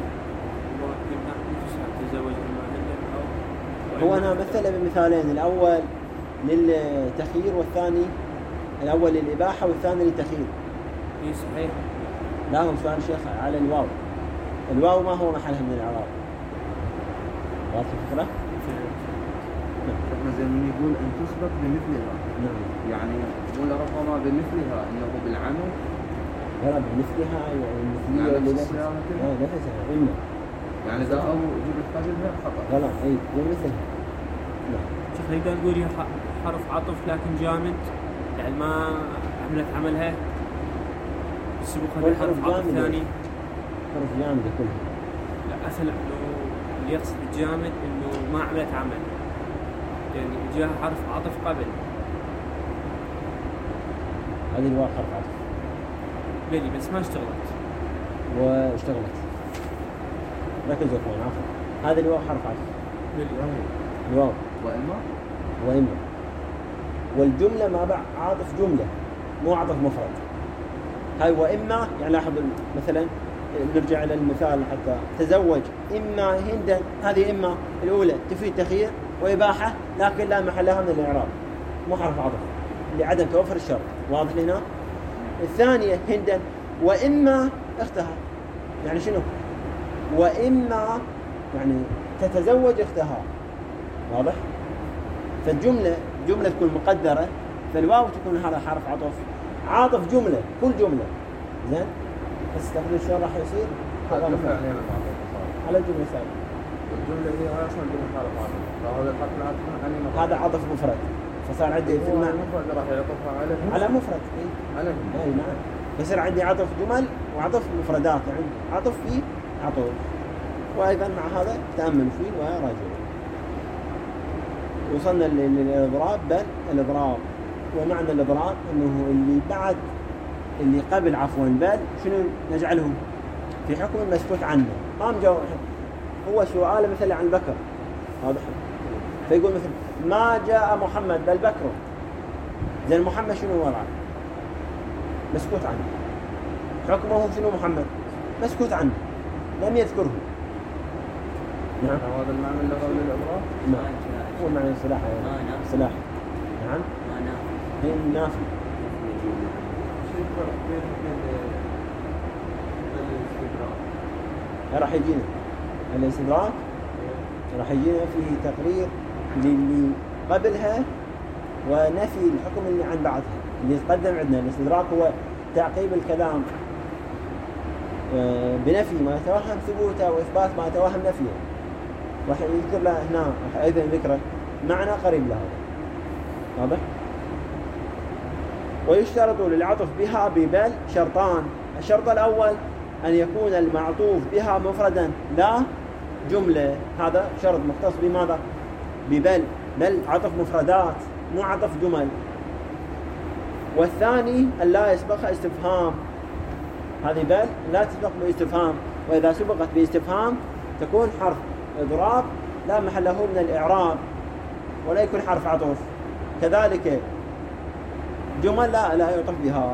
تزوج إما هند أو. هو أنا مثل بمثالين الأول للتخيير والثاني الأول للإباحة والثاني للتخيير. إيه صحيح. لا هو سؤال الشيخ على الواو ما هو محلها من الإعراب. واضح الفكرة؟ احنا زي من يقول ان تسبق بمثلها. نعم. يعني يقول ربما بمثلها انه بالعمل. لا بمثلها يعني المثلية اللي نفسها. إما. يعني اذا او جبت قبلها خطأ. لا اي بمثلها. نعم. شيخ نقدر نقول هي حرف عطف لكن جامد يعني ما عملت عملها. السبوق هذا حرف عطف ثاني. حرف جامد كلها. لا أصلا اللي يقصد بالجامد إنه ما عملت عمل يعني جاء حرف عطف قبل. هذه الواو حرف عطف. بلي بس ما اشتغلت. واشتغلت. ركزوا اخوان عفوا. هذه الواو حرف عطف. بلي. الواو. وإما. والجملة ما بعد عاطف جملة مو عطف مفرد. هاي وإما يعني لاحظ مثلا نرجع إلى المثال حتى تزوج إما هندا. هذه إما الأولى تفيد تخيير وإباحة لكن لا محل لها من الإعراب مو حرف عطف لعدم توفر الشرط. واضح هنا؟ الثانية هندا وإما أختها يعني شنو؟ وإما يعني تتزوج أختها. واضح؟ فالجملة تكون مقدرة فالواو تكون هذا حرف عاطف جملة كل جملة. زين بس تقدر شلون راح يصير هذا على الجملة الثانية. الجملة هي اصلا بدون حرف عطف. فهذا الحرف العطف هذا عطف مفرد فصار عندي في المعنى مفرد راح يعطفها على مفرد. على اي نعم. فيصير عندي عطف جمل وعطف مفردات يعني عطف في عطف. وايضا مع هذا تأملوا فيه وراجعوا. وصلنا للإضراب بل الإضراب. ومعنى الإضراب أنه اللي بعد اللي قبل عفوا بل شنو نجعله في حكم المسكوت عنه. ما مجاوب هو سؤال مثل عن بكر واضح، فيقول مثل ما جاء محمد بل بكر، زين محمد شنو وضعه؟ مسكوت عنه. حكمه شنو محمد؟ مسكوت عنه لم يذكره. نعم هذا المعنى اللغوي للإضراب؟ نعم هو معنى الصلاح صلاح. نعم هي نافي. شو الفرق بين الاستدراك؟ راح يجينا الاستدراك، راح يجينا فيه تقرير للي قبلها ونفي الحكم اللي عن بعدها. اللي يتقدم عندنا الاستدراك هو تعقيب الكلام بنفي ما يتوهم ثبوته وإثبات ما يتوهم نفيه. راح يذكر له هنا راح أيضا ذكره معنى قريب له واضح. ويشترط للعطف بها ببل شرطان. الشرط الأول أن يكون المعطوف بها مفردا لا جملة، هذا شرط مختص بماذا؟ ببل، بل عطف مفردات مو عطف جمل. والثاني أن لا يسبقها استفهام، هذه بل لا تسبق باستفهام، وإذا سبقت باستفهام تكون حرف إضراب لا محل له من الإعراب ولا يكون حرف عطف. كذلك جمل لا يعطف بها،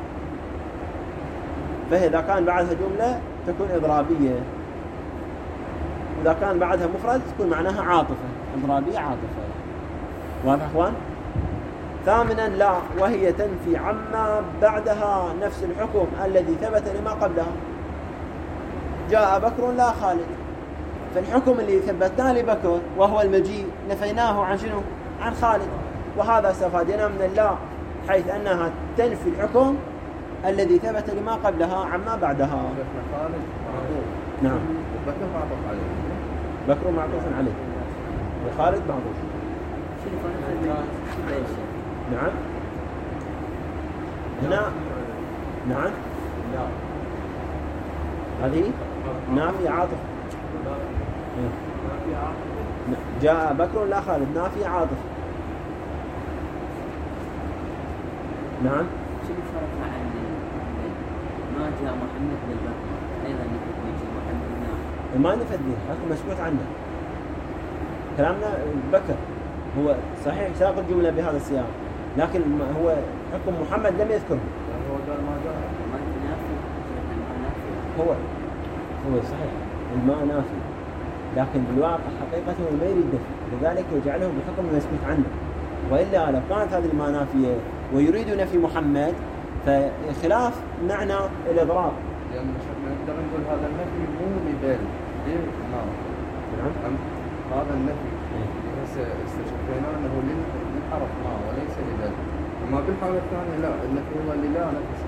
فإذا كان بعدها جملة تكون إضرابية، إذا كان بعدها مفرد تكون معناها عاطفة، إضرابية عاطفة. واضح أخوان؟ ثامنا لا، وهي تنفي عما بعدها نفس الحكم الذي ثبت لما قبلها. جاء بكر لا خالد، فالحكم اللي ثبتناه لبكر وهو المجيء نفيناه عن شنو؟ عن خالد. وهذا استفادنا من الله حيث أنها تنفي الحكم الذي ثبت لما قبلها عما بعدها. خالد معطوف. نعم بكر معطوف عليه. بكر معطوف عليه وخالد معطوف. نعم هنا نعم لا هذه نافية عاطف. نافية عاطفة. جاء بكر لا خالد نافية عاطف. نعم شو الفرق عن ما جاء محمد بالبكر أيضا يكون يجي محمد نافي؟ ما نفديه حكم مسكوت عنه. كلامنا بكر هو صحيح ساق الجملة بهذا السياق، لكن هو حكم محمد لم يذكره. هو قال ما جاء. ما نافي، ما نافي. هو صحيح الماء نافي، لكن بالواقع حقيقته ما يريد دفع، لذلك يجعله بحكم المسكوت عنه. وإلا لو كانت هذه الماء نافية ويريد نفي محمد فخلاف معنى الإضراب. لأن نقدر نقول هذا النفي مو لبال ليه؟ نعم. هذا النفي هسه استشفيناه أنه للحرف ما وليس لبال. أما بالحالة الثانية لا، النفي هو اللي لا نفس.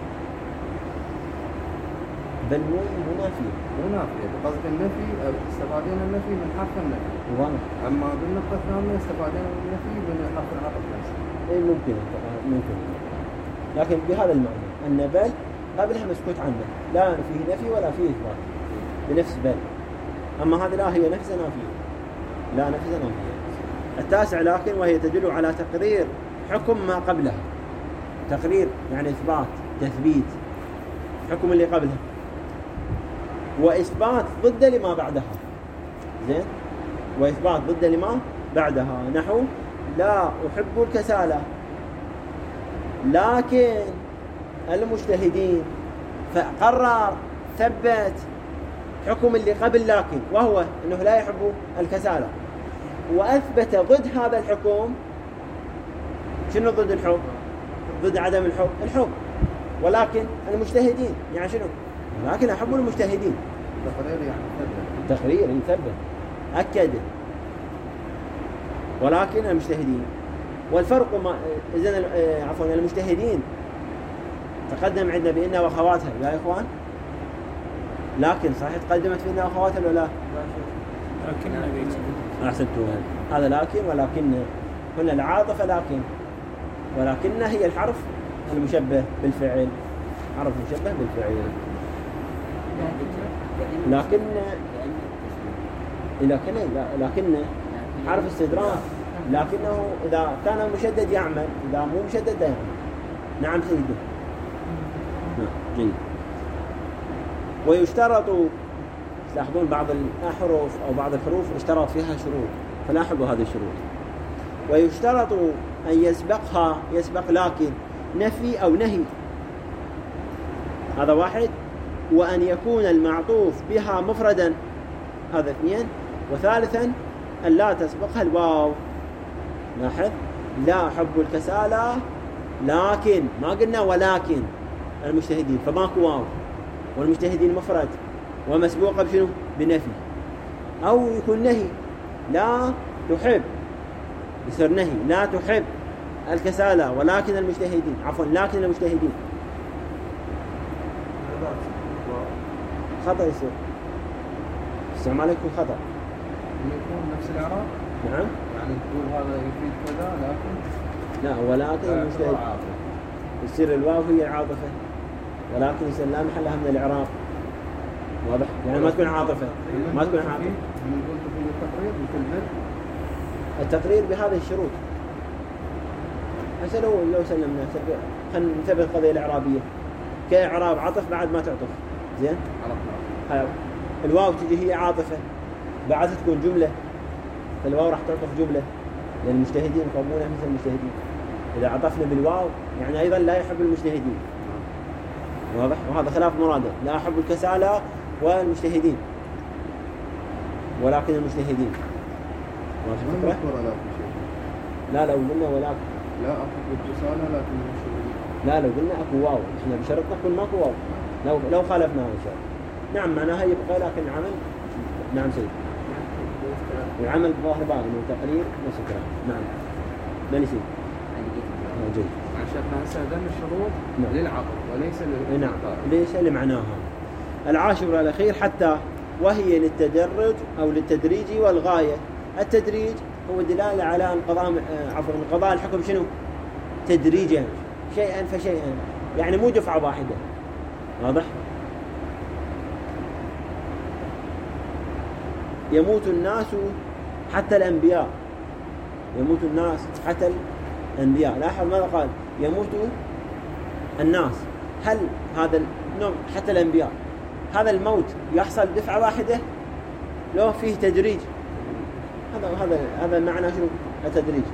بل مو نافية. مو نافية، قصد النفي استفادنا النفي من حرف النفي. واضح. أما بالنقطة الثانية استفادنا النفي من حرف العطف نفسه. إيه ممكن لكن بهذا المعنى أن بل قبلها مسكوت عنه، لا فيه نفي ولا فيه إثبات بنفس بل. أما هذه لا، هي نفسها نافية، لا نفسها نافية. التاسع لكن وهي تدل على تقرير حكم ما قبلها. تقرير يعني إثبات، تثبيت حكم اللي قبلها، وإثبات ضد لما بعدها. زين، وإثبات ضد لما بعدها. نحو لا أحب الكسالى لكن المجتهدين، فقرر ثبت حكم اللي قبل لكن، وهو أنه لا يحب الكسالى، وأثبت ضد هذا الحكم. شنو ضد الحب؟ ضد عدم الحب ولكن المجتهدين، يعني شنو؟ لكن أحب المجتهدين. تقرير يعني ثبت. تقرير يثبت أكد ولكن المجتهدين. والفرق إذن عفوا المجتهدين تقدم عندنا بإنها وأخواتها يا إخوان، لكن صحيح تقدمت بإنها وأخواتها ولا لا؟ أحسنتم. هذا لكن ولكن هنا العاطفة لكن، ولكن هي الحرف المشبه بالفعل، حرف مشبه بالفعل. لكن حرف استدراك، لكنه إذا كان مشدد يعمل، إذا مو مشدد لا يعمل. نعم سيدي. جيد. ويشترط، تلاحظون بعض الأحرف أو بعض الحروف اشترط فيها شروط، فلاحظوا هذه الشروط. ويشترط أن يسبق لكن نفي أو نهي، هذا واحد. وأن يكون المعطوف بها مفردا، هذا اثنين. وثالثا أن لا تسبقها الواو. لاحظ، لا أحب الكسالى لكن، ما قلنا ولكن المجتهدين، فماكو واو، والمجتهدين مفرد ومسبوقة بشنو؟ بنفي. أو يكون نهي، لا تحب، يصير نهي، لا تحب الكسالى ولكن المجتهدين، عفوا لكن المجتهدين، خطأ يصير، استعمال يكون خطأ. يكون نفس الإعراب؟ نعم. يعني تقول هذا يفيد كذا لكن لا، ولكن المجتهد يصير الواو هي العاطفة، ولكن يصير لا محل لها من الإعراب. واضح؟ يعني ما تكون عاطفة، ما تكون عاطفة. نقول تفيد التقرير مثل بل. التقرير بهذه الشروط. هسه لو سلمنا، خلينا نثبت القضية الإعرابية كإعراب عطف بعد ما تعطف. زين؟ عرفنا. الواو تجي هي عاطفة، بعدها تكون جملة، فالواو راح تعطف جملة، لأن المجتهدين يقومون مثل المجتهدين. إذا عطفنا بالواو يعني أيضا لا يحب المجتهدين. واضح؟ وهذا خلاف مراده، لا أحب الكسالى والمجتهدين ولكن المجتهدين. ما نذكر لا في شيء. لا، لو قلنا ولكن لا أحب الكسالى لكن المجتهدين. لا، لو قلنا أكو واو، إحنا بشرط نقول ماكو واو، لو خالفناه إن شاء الله. نعم، معناها يبقى لكن العمل. نعم سيد. والعمل بظاهر باقي من تقرير نفس الكلام. نعم. من يصير؟ جيد. عن شيخنا هسه هذين الشروط نعم. للعقل وليس نعم، ليس لمعناها. العاشر والأخير حتى، وهي للتدرج أو للتدريج والغاية. التدريج هو دلالة على انقضاء الحكم شنو؟ تدريجا، شيئا فشيئا، يعني مو دفعة واحدة. واضح؟ يموت الناس حتى الأنبياء، يموت الناس حتى الأنبياء. لاحظ ماذا قال؟ يموت الناس. هل هذا النوم حتى الأنبياء، هذا الموت يحصل دفعة واحدة لو فيه تدريج؟ هذا معنى شنو التدريج.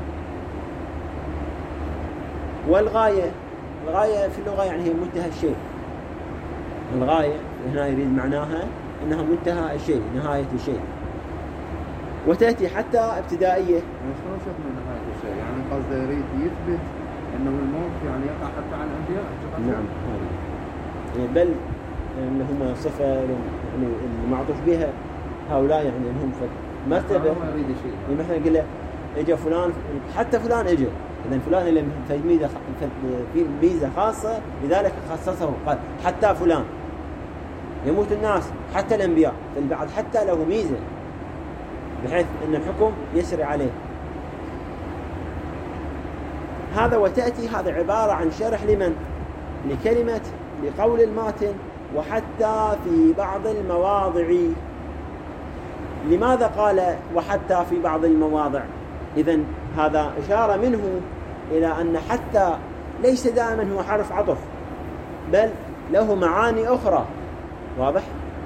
والغاية، الغاية في اللغة يعني هي منتهى الشيء. الغاية هنا يريد معناها إنها منتهى الشيء، نهاية الشيء. وتأتي حتى ابتدائية. يعني شلون شفنا نهاية الشيء؟ يعني قصده يريد يثبت أنه الموت يعني يقع حتى على الأنبياء. نعم، بل إن هم صفة يعني المعطوف بها هؤلاء، يعني إنهم مرتبة. ما يريد شيء. مثلا يقول له إجا فلان، حتى فلان إجا، إذا فلان اللي في ميزة خاصة لذلك خصصه، قال حتى فلان. يموت الناس حتى الأنبياء، فالبعض حتى له ميزة بحيث أن الحكم يسري عليه. هذا وتأتي، هذا عبارة عن شرح لمن؟ لكلمة، لقول الماتن وحتى في بعض المواضع. لماذا قال وحتى في بعض المواضع؟ إذن هذا إشارة منه إلى أن حتى ليس دائما هو حرف عطف، بل له معاني أخرى. واضح؟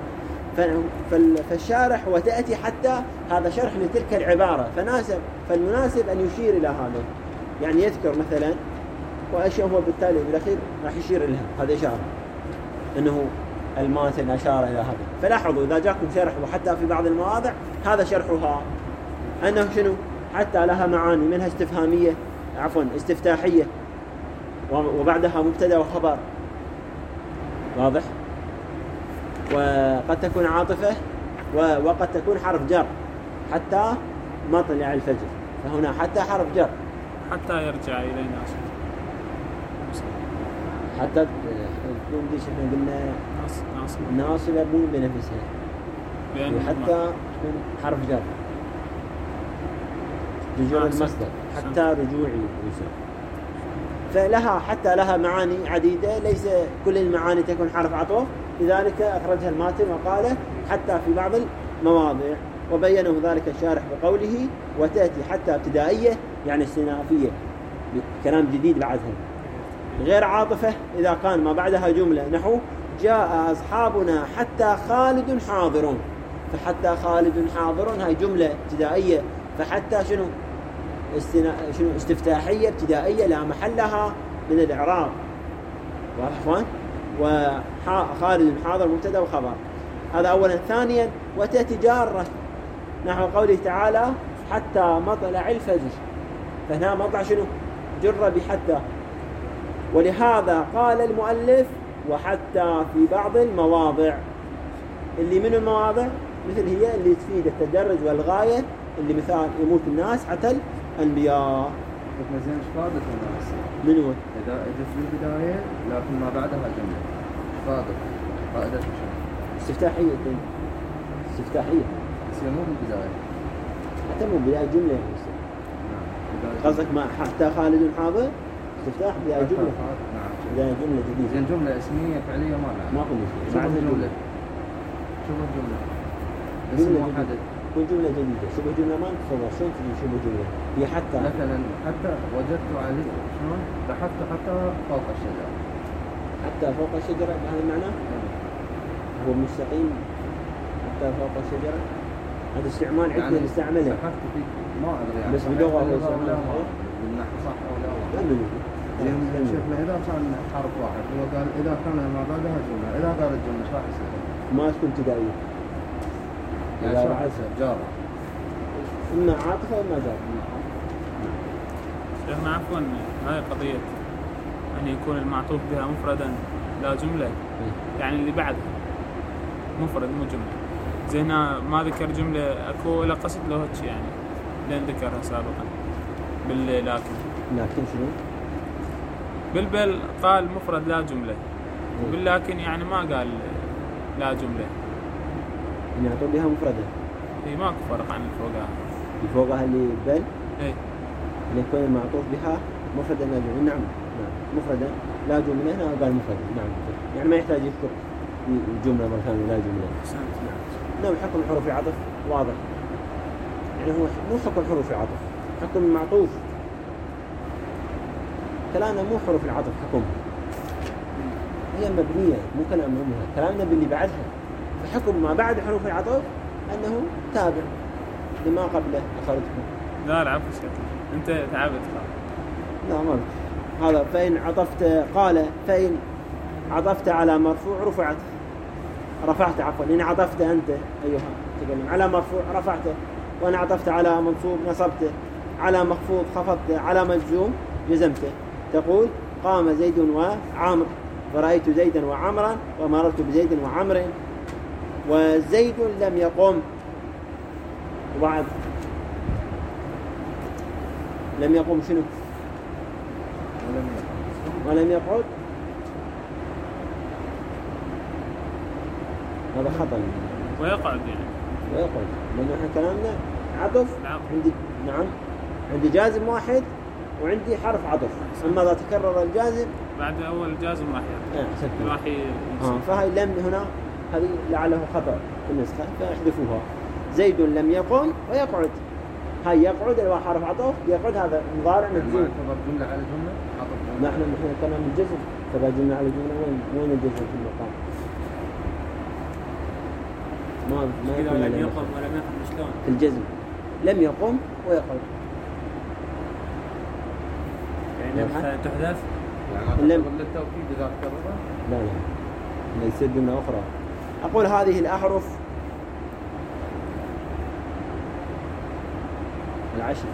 فالشارح وتأتي حتى، هذا شرح لتلك العبارة، فالمناسب أن يشير إلى هذا، يعني يذكر مثلا وأشياء هو بالتالي بالأخير راح يشير لها. هذا إشارة أنه الماتن أشار إلى هذا. فلاحظوا إذا جاكم شرح وحتى في بعض المواضع، هذا شرحها أنه شنو؟ حتى لها معاني، منها استفتاحية، وبعدها مبتدأ وخبر. واضح؟ وقد تكون عاطفة، وقد تكون حرف جر، حتى مطلع الفجر، فهنا حتى حرف جر، حتى يرجع إلينا حتى تكون دي شفنا قلنا ناصبة مو بنفسها، وحتى تكون حرف جر رجوع المصدر، حتى رجوعي يوسف. فلها حتى لها معاني عديدة، ليس كل المعاني تكون حرف عطف، لذلك أخرجها الماتن وقال حتى في بعض المواضع، وبينه ذلك الشارح بقوله وتأتي حتى ابتدائية، يعني استئنافية، كلام جديد بعدها. غير عاطفة إذا كان ما بعدها جملة، نحو جاء أصحابنا حتى خالد حاضر، فحتى خالد حاضر هاي جملة ابتدائية، فحتى شنو استفتاحية ابتدائية لا محل لها من الإعراب. واضح اخوان؟ وخالد حاضر مبتدا وخبر، هذا أولا. ثانيا وتأتي جارة نحو قوله تعالى حتى مطلع الفجر، فهنا مطلع شنو؟ جر بحتى. ولهذا قال المؤلف وحتى في بعض المواضع، اللي من المواضع مثل هي اللي تفيد التدرج والغاية، اللي مثال يموت الناس حتى الأنبياء. زين ايش فائدة الناس؟ من هو؟ إذا اجت في البداية لكن ما بعدها جملة، فائدة شنو؟ استفتاحية، استفتاحية، بس هي مو بالبداية. حتى مو بداية جملة يعني. نعم. قصدك ما حتى خالد حاضر استفتاح بداية جملة. نعم. بداية جملة جديدة. زين جملة اسمية فعلية ما لها. ما كل شيء. شبه جملة. شبه جملة. اسم محدد. كل جملة جديدة. شبه جملة ما تفضل. شلون تجي شبه جملة؟ هي حتى. مثلا حتى وجدت علي شلون؟ بحثت حتى فوق الشجرة. حتى فوق الشجرة بهذا المعنى؟ هو مستقيم حتى فوق الشجرة. هذا استعمال عدة يعني نستعمله. بحثت في ما أدري يعني. بس بلغة هو ولا ما بالنحو صح أو لا؟ زين شيخنا إذا كان حرف واحد هو قال إذا كان ما بعدها جملة، إذا قالت جملة ايش راح يصير؟ ما تكون ابتدائية. يعني شو راح يصير؟ جارة. إما عاطفة وإما جار. شيخنا عفوا، هاي قضية أن يكون المعطوف بها مفردا لا جملة، يعني اللي بعدها مفرد مو جملة. زي هنا ما ذكر جملة، أكو له قصد له هيك يعني لأن ذكرها سابقا لكن شنو؟ بالبل قال مفرد لا جملة، باللكن يعني ما قال لا جملة، إن يعطوا بها مفردة. هي ماكو فرق عن الفوقها. الفوقها اللي بل إيه اللي يكون المعطوف بها مفردا لا جملة. نعم مفردا لا جملة، هنا قال مفردا. نعم يعني ما يحتاج يذكر الجملة مرة ثانية لا جملة. نعم حكم حروف العطف واضح، يعني هو مو حكم حروف العطف، حكم المعطوف. كلامنا مو حروف العطف حكم، هي مبنية مو كلام أمها، كلامنا باللي بعدها. فحكم ما بعد حروف العطف أنه تابع لما قبله أخرجه. لا العفو شكرا، أنت تعبت خلاص. لا ما هذا. فإن عطفت قال فإن عطفت على مرفوع رفعت عفوا. إن عطفت أنت أيها تكلم على مرفوع رفعته، وأنا عطفت على منصوب نصبته، على مخفوض خفضته، على مجزوم جزمته. تقول قام زيد وعمر، ورأيت زيدا وعمرا، ومررت بزيد وعمر، وزيد لم يقم. وبعد لم يقم شنو؟ ولم يقعد. هذا خطأ. ويقعد يعني. ويقعد لأن احنا كلامنا عطف. عندي نعم عندي جازم واحد وعندي حرف عطف. أما إذا تكرر الجازم بعد أول الجازم راح فهي لم هنا هذه لعله خطأ في النسخة فاحذفوها. زيد لم يقم ويقعد. هاي يقعد اللي هو حرف عطف، يقعد هذا مضارع مجزوم. يعتبر جملة على جملة عطف. نحن كلام الجزم تبع جملة على جملة. وين الجزم في المقام؟ ما يكون لم يقم ولم يقم شلون؟ في الجزم لم يقم ويقعد. يعني تحذف؟ يعني للتوكيد إذا تكرر؟ لا يصير جملة أخرى. أقول هذه الأحرف العشر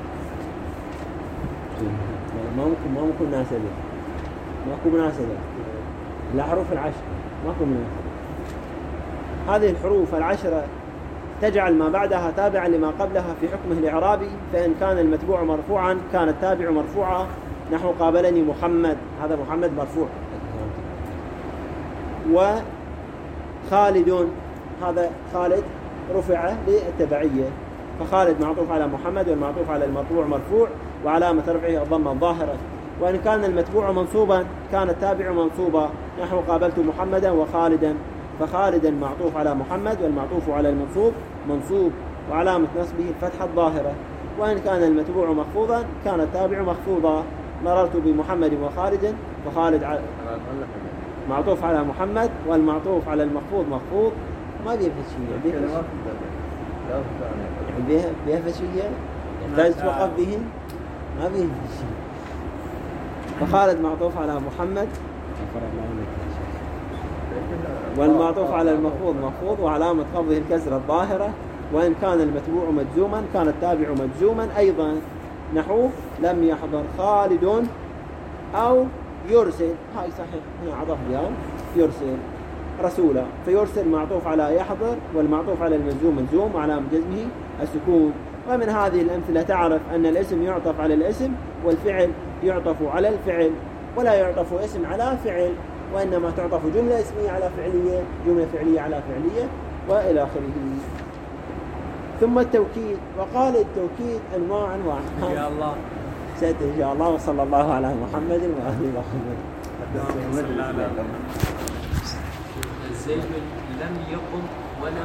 ما ممكن مناسبة، ماكو مناسبة. الأحرف العشر ماكو مناسبة. هذه الحروف العشرة تجعل ما بعدها تابعا لما قبلها في حكمه الإعرابي. فإن كان المتبوع مرفوعا كان التابع مرفوعا، نحو قابلني محمد، هذا محمد مرفوع. وخالد، هذا خالد رفع للتبعية، فخالد معطوف على محمد والمعطوف على المرفوع مرفوع وعلامة رفعه الضمة الظاهرة. وإن كان المتبوع منصوبا كان التابع منصوبا، نحو قابلت محمدا وخالدا، فخالدا معطوف على محمد والمعطوف على المنصوب منصوب وعلامة نصبه الفتحة الظاهرة. وإن كان المتبوع مخفوضا كان التابع مخفوضا، مررت بمحمد وخالد، فخالد معطوف على محمد، والمعطوف على المخفوض مخفوض. ما بيها شيء يعني بيها شيء يحتاج توقف بهن، ما بيها شيء. فخالد معطوف على محمد، والمعطوف على المخفوض مخفوض، وعلامة خفضه الكسرة الظاهرة، وإن كان المتبوع مجزوما كان التابع مجزوما أيضا، نحو لم يحضر خالد أو يرسل. هاي صحيح هنا عطف بها يرسل رسولا، فيرسل معطوف على يحضر، والمعطوف على المجزوم مجزوم وعلامة جزمه السكون. ومن هذه الأمثلة تعرف أن الاسم يعطف على الاسم، والفعل يعطف على الفعل، ولا يعطف اسم على فعل، وإنما تعطف جملة اسمية على فعلية، جملة فعلية على فعلية، وإلى آخره. ثم التوكيد، وقال التوكيد أنواع إن شاء الله إن شاء الله. وصلى الله على محمد وآله وصحبه. زيد لم يقم ولم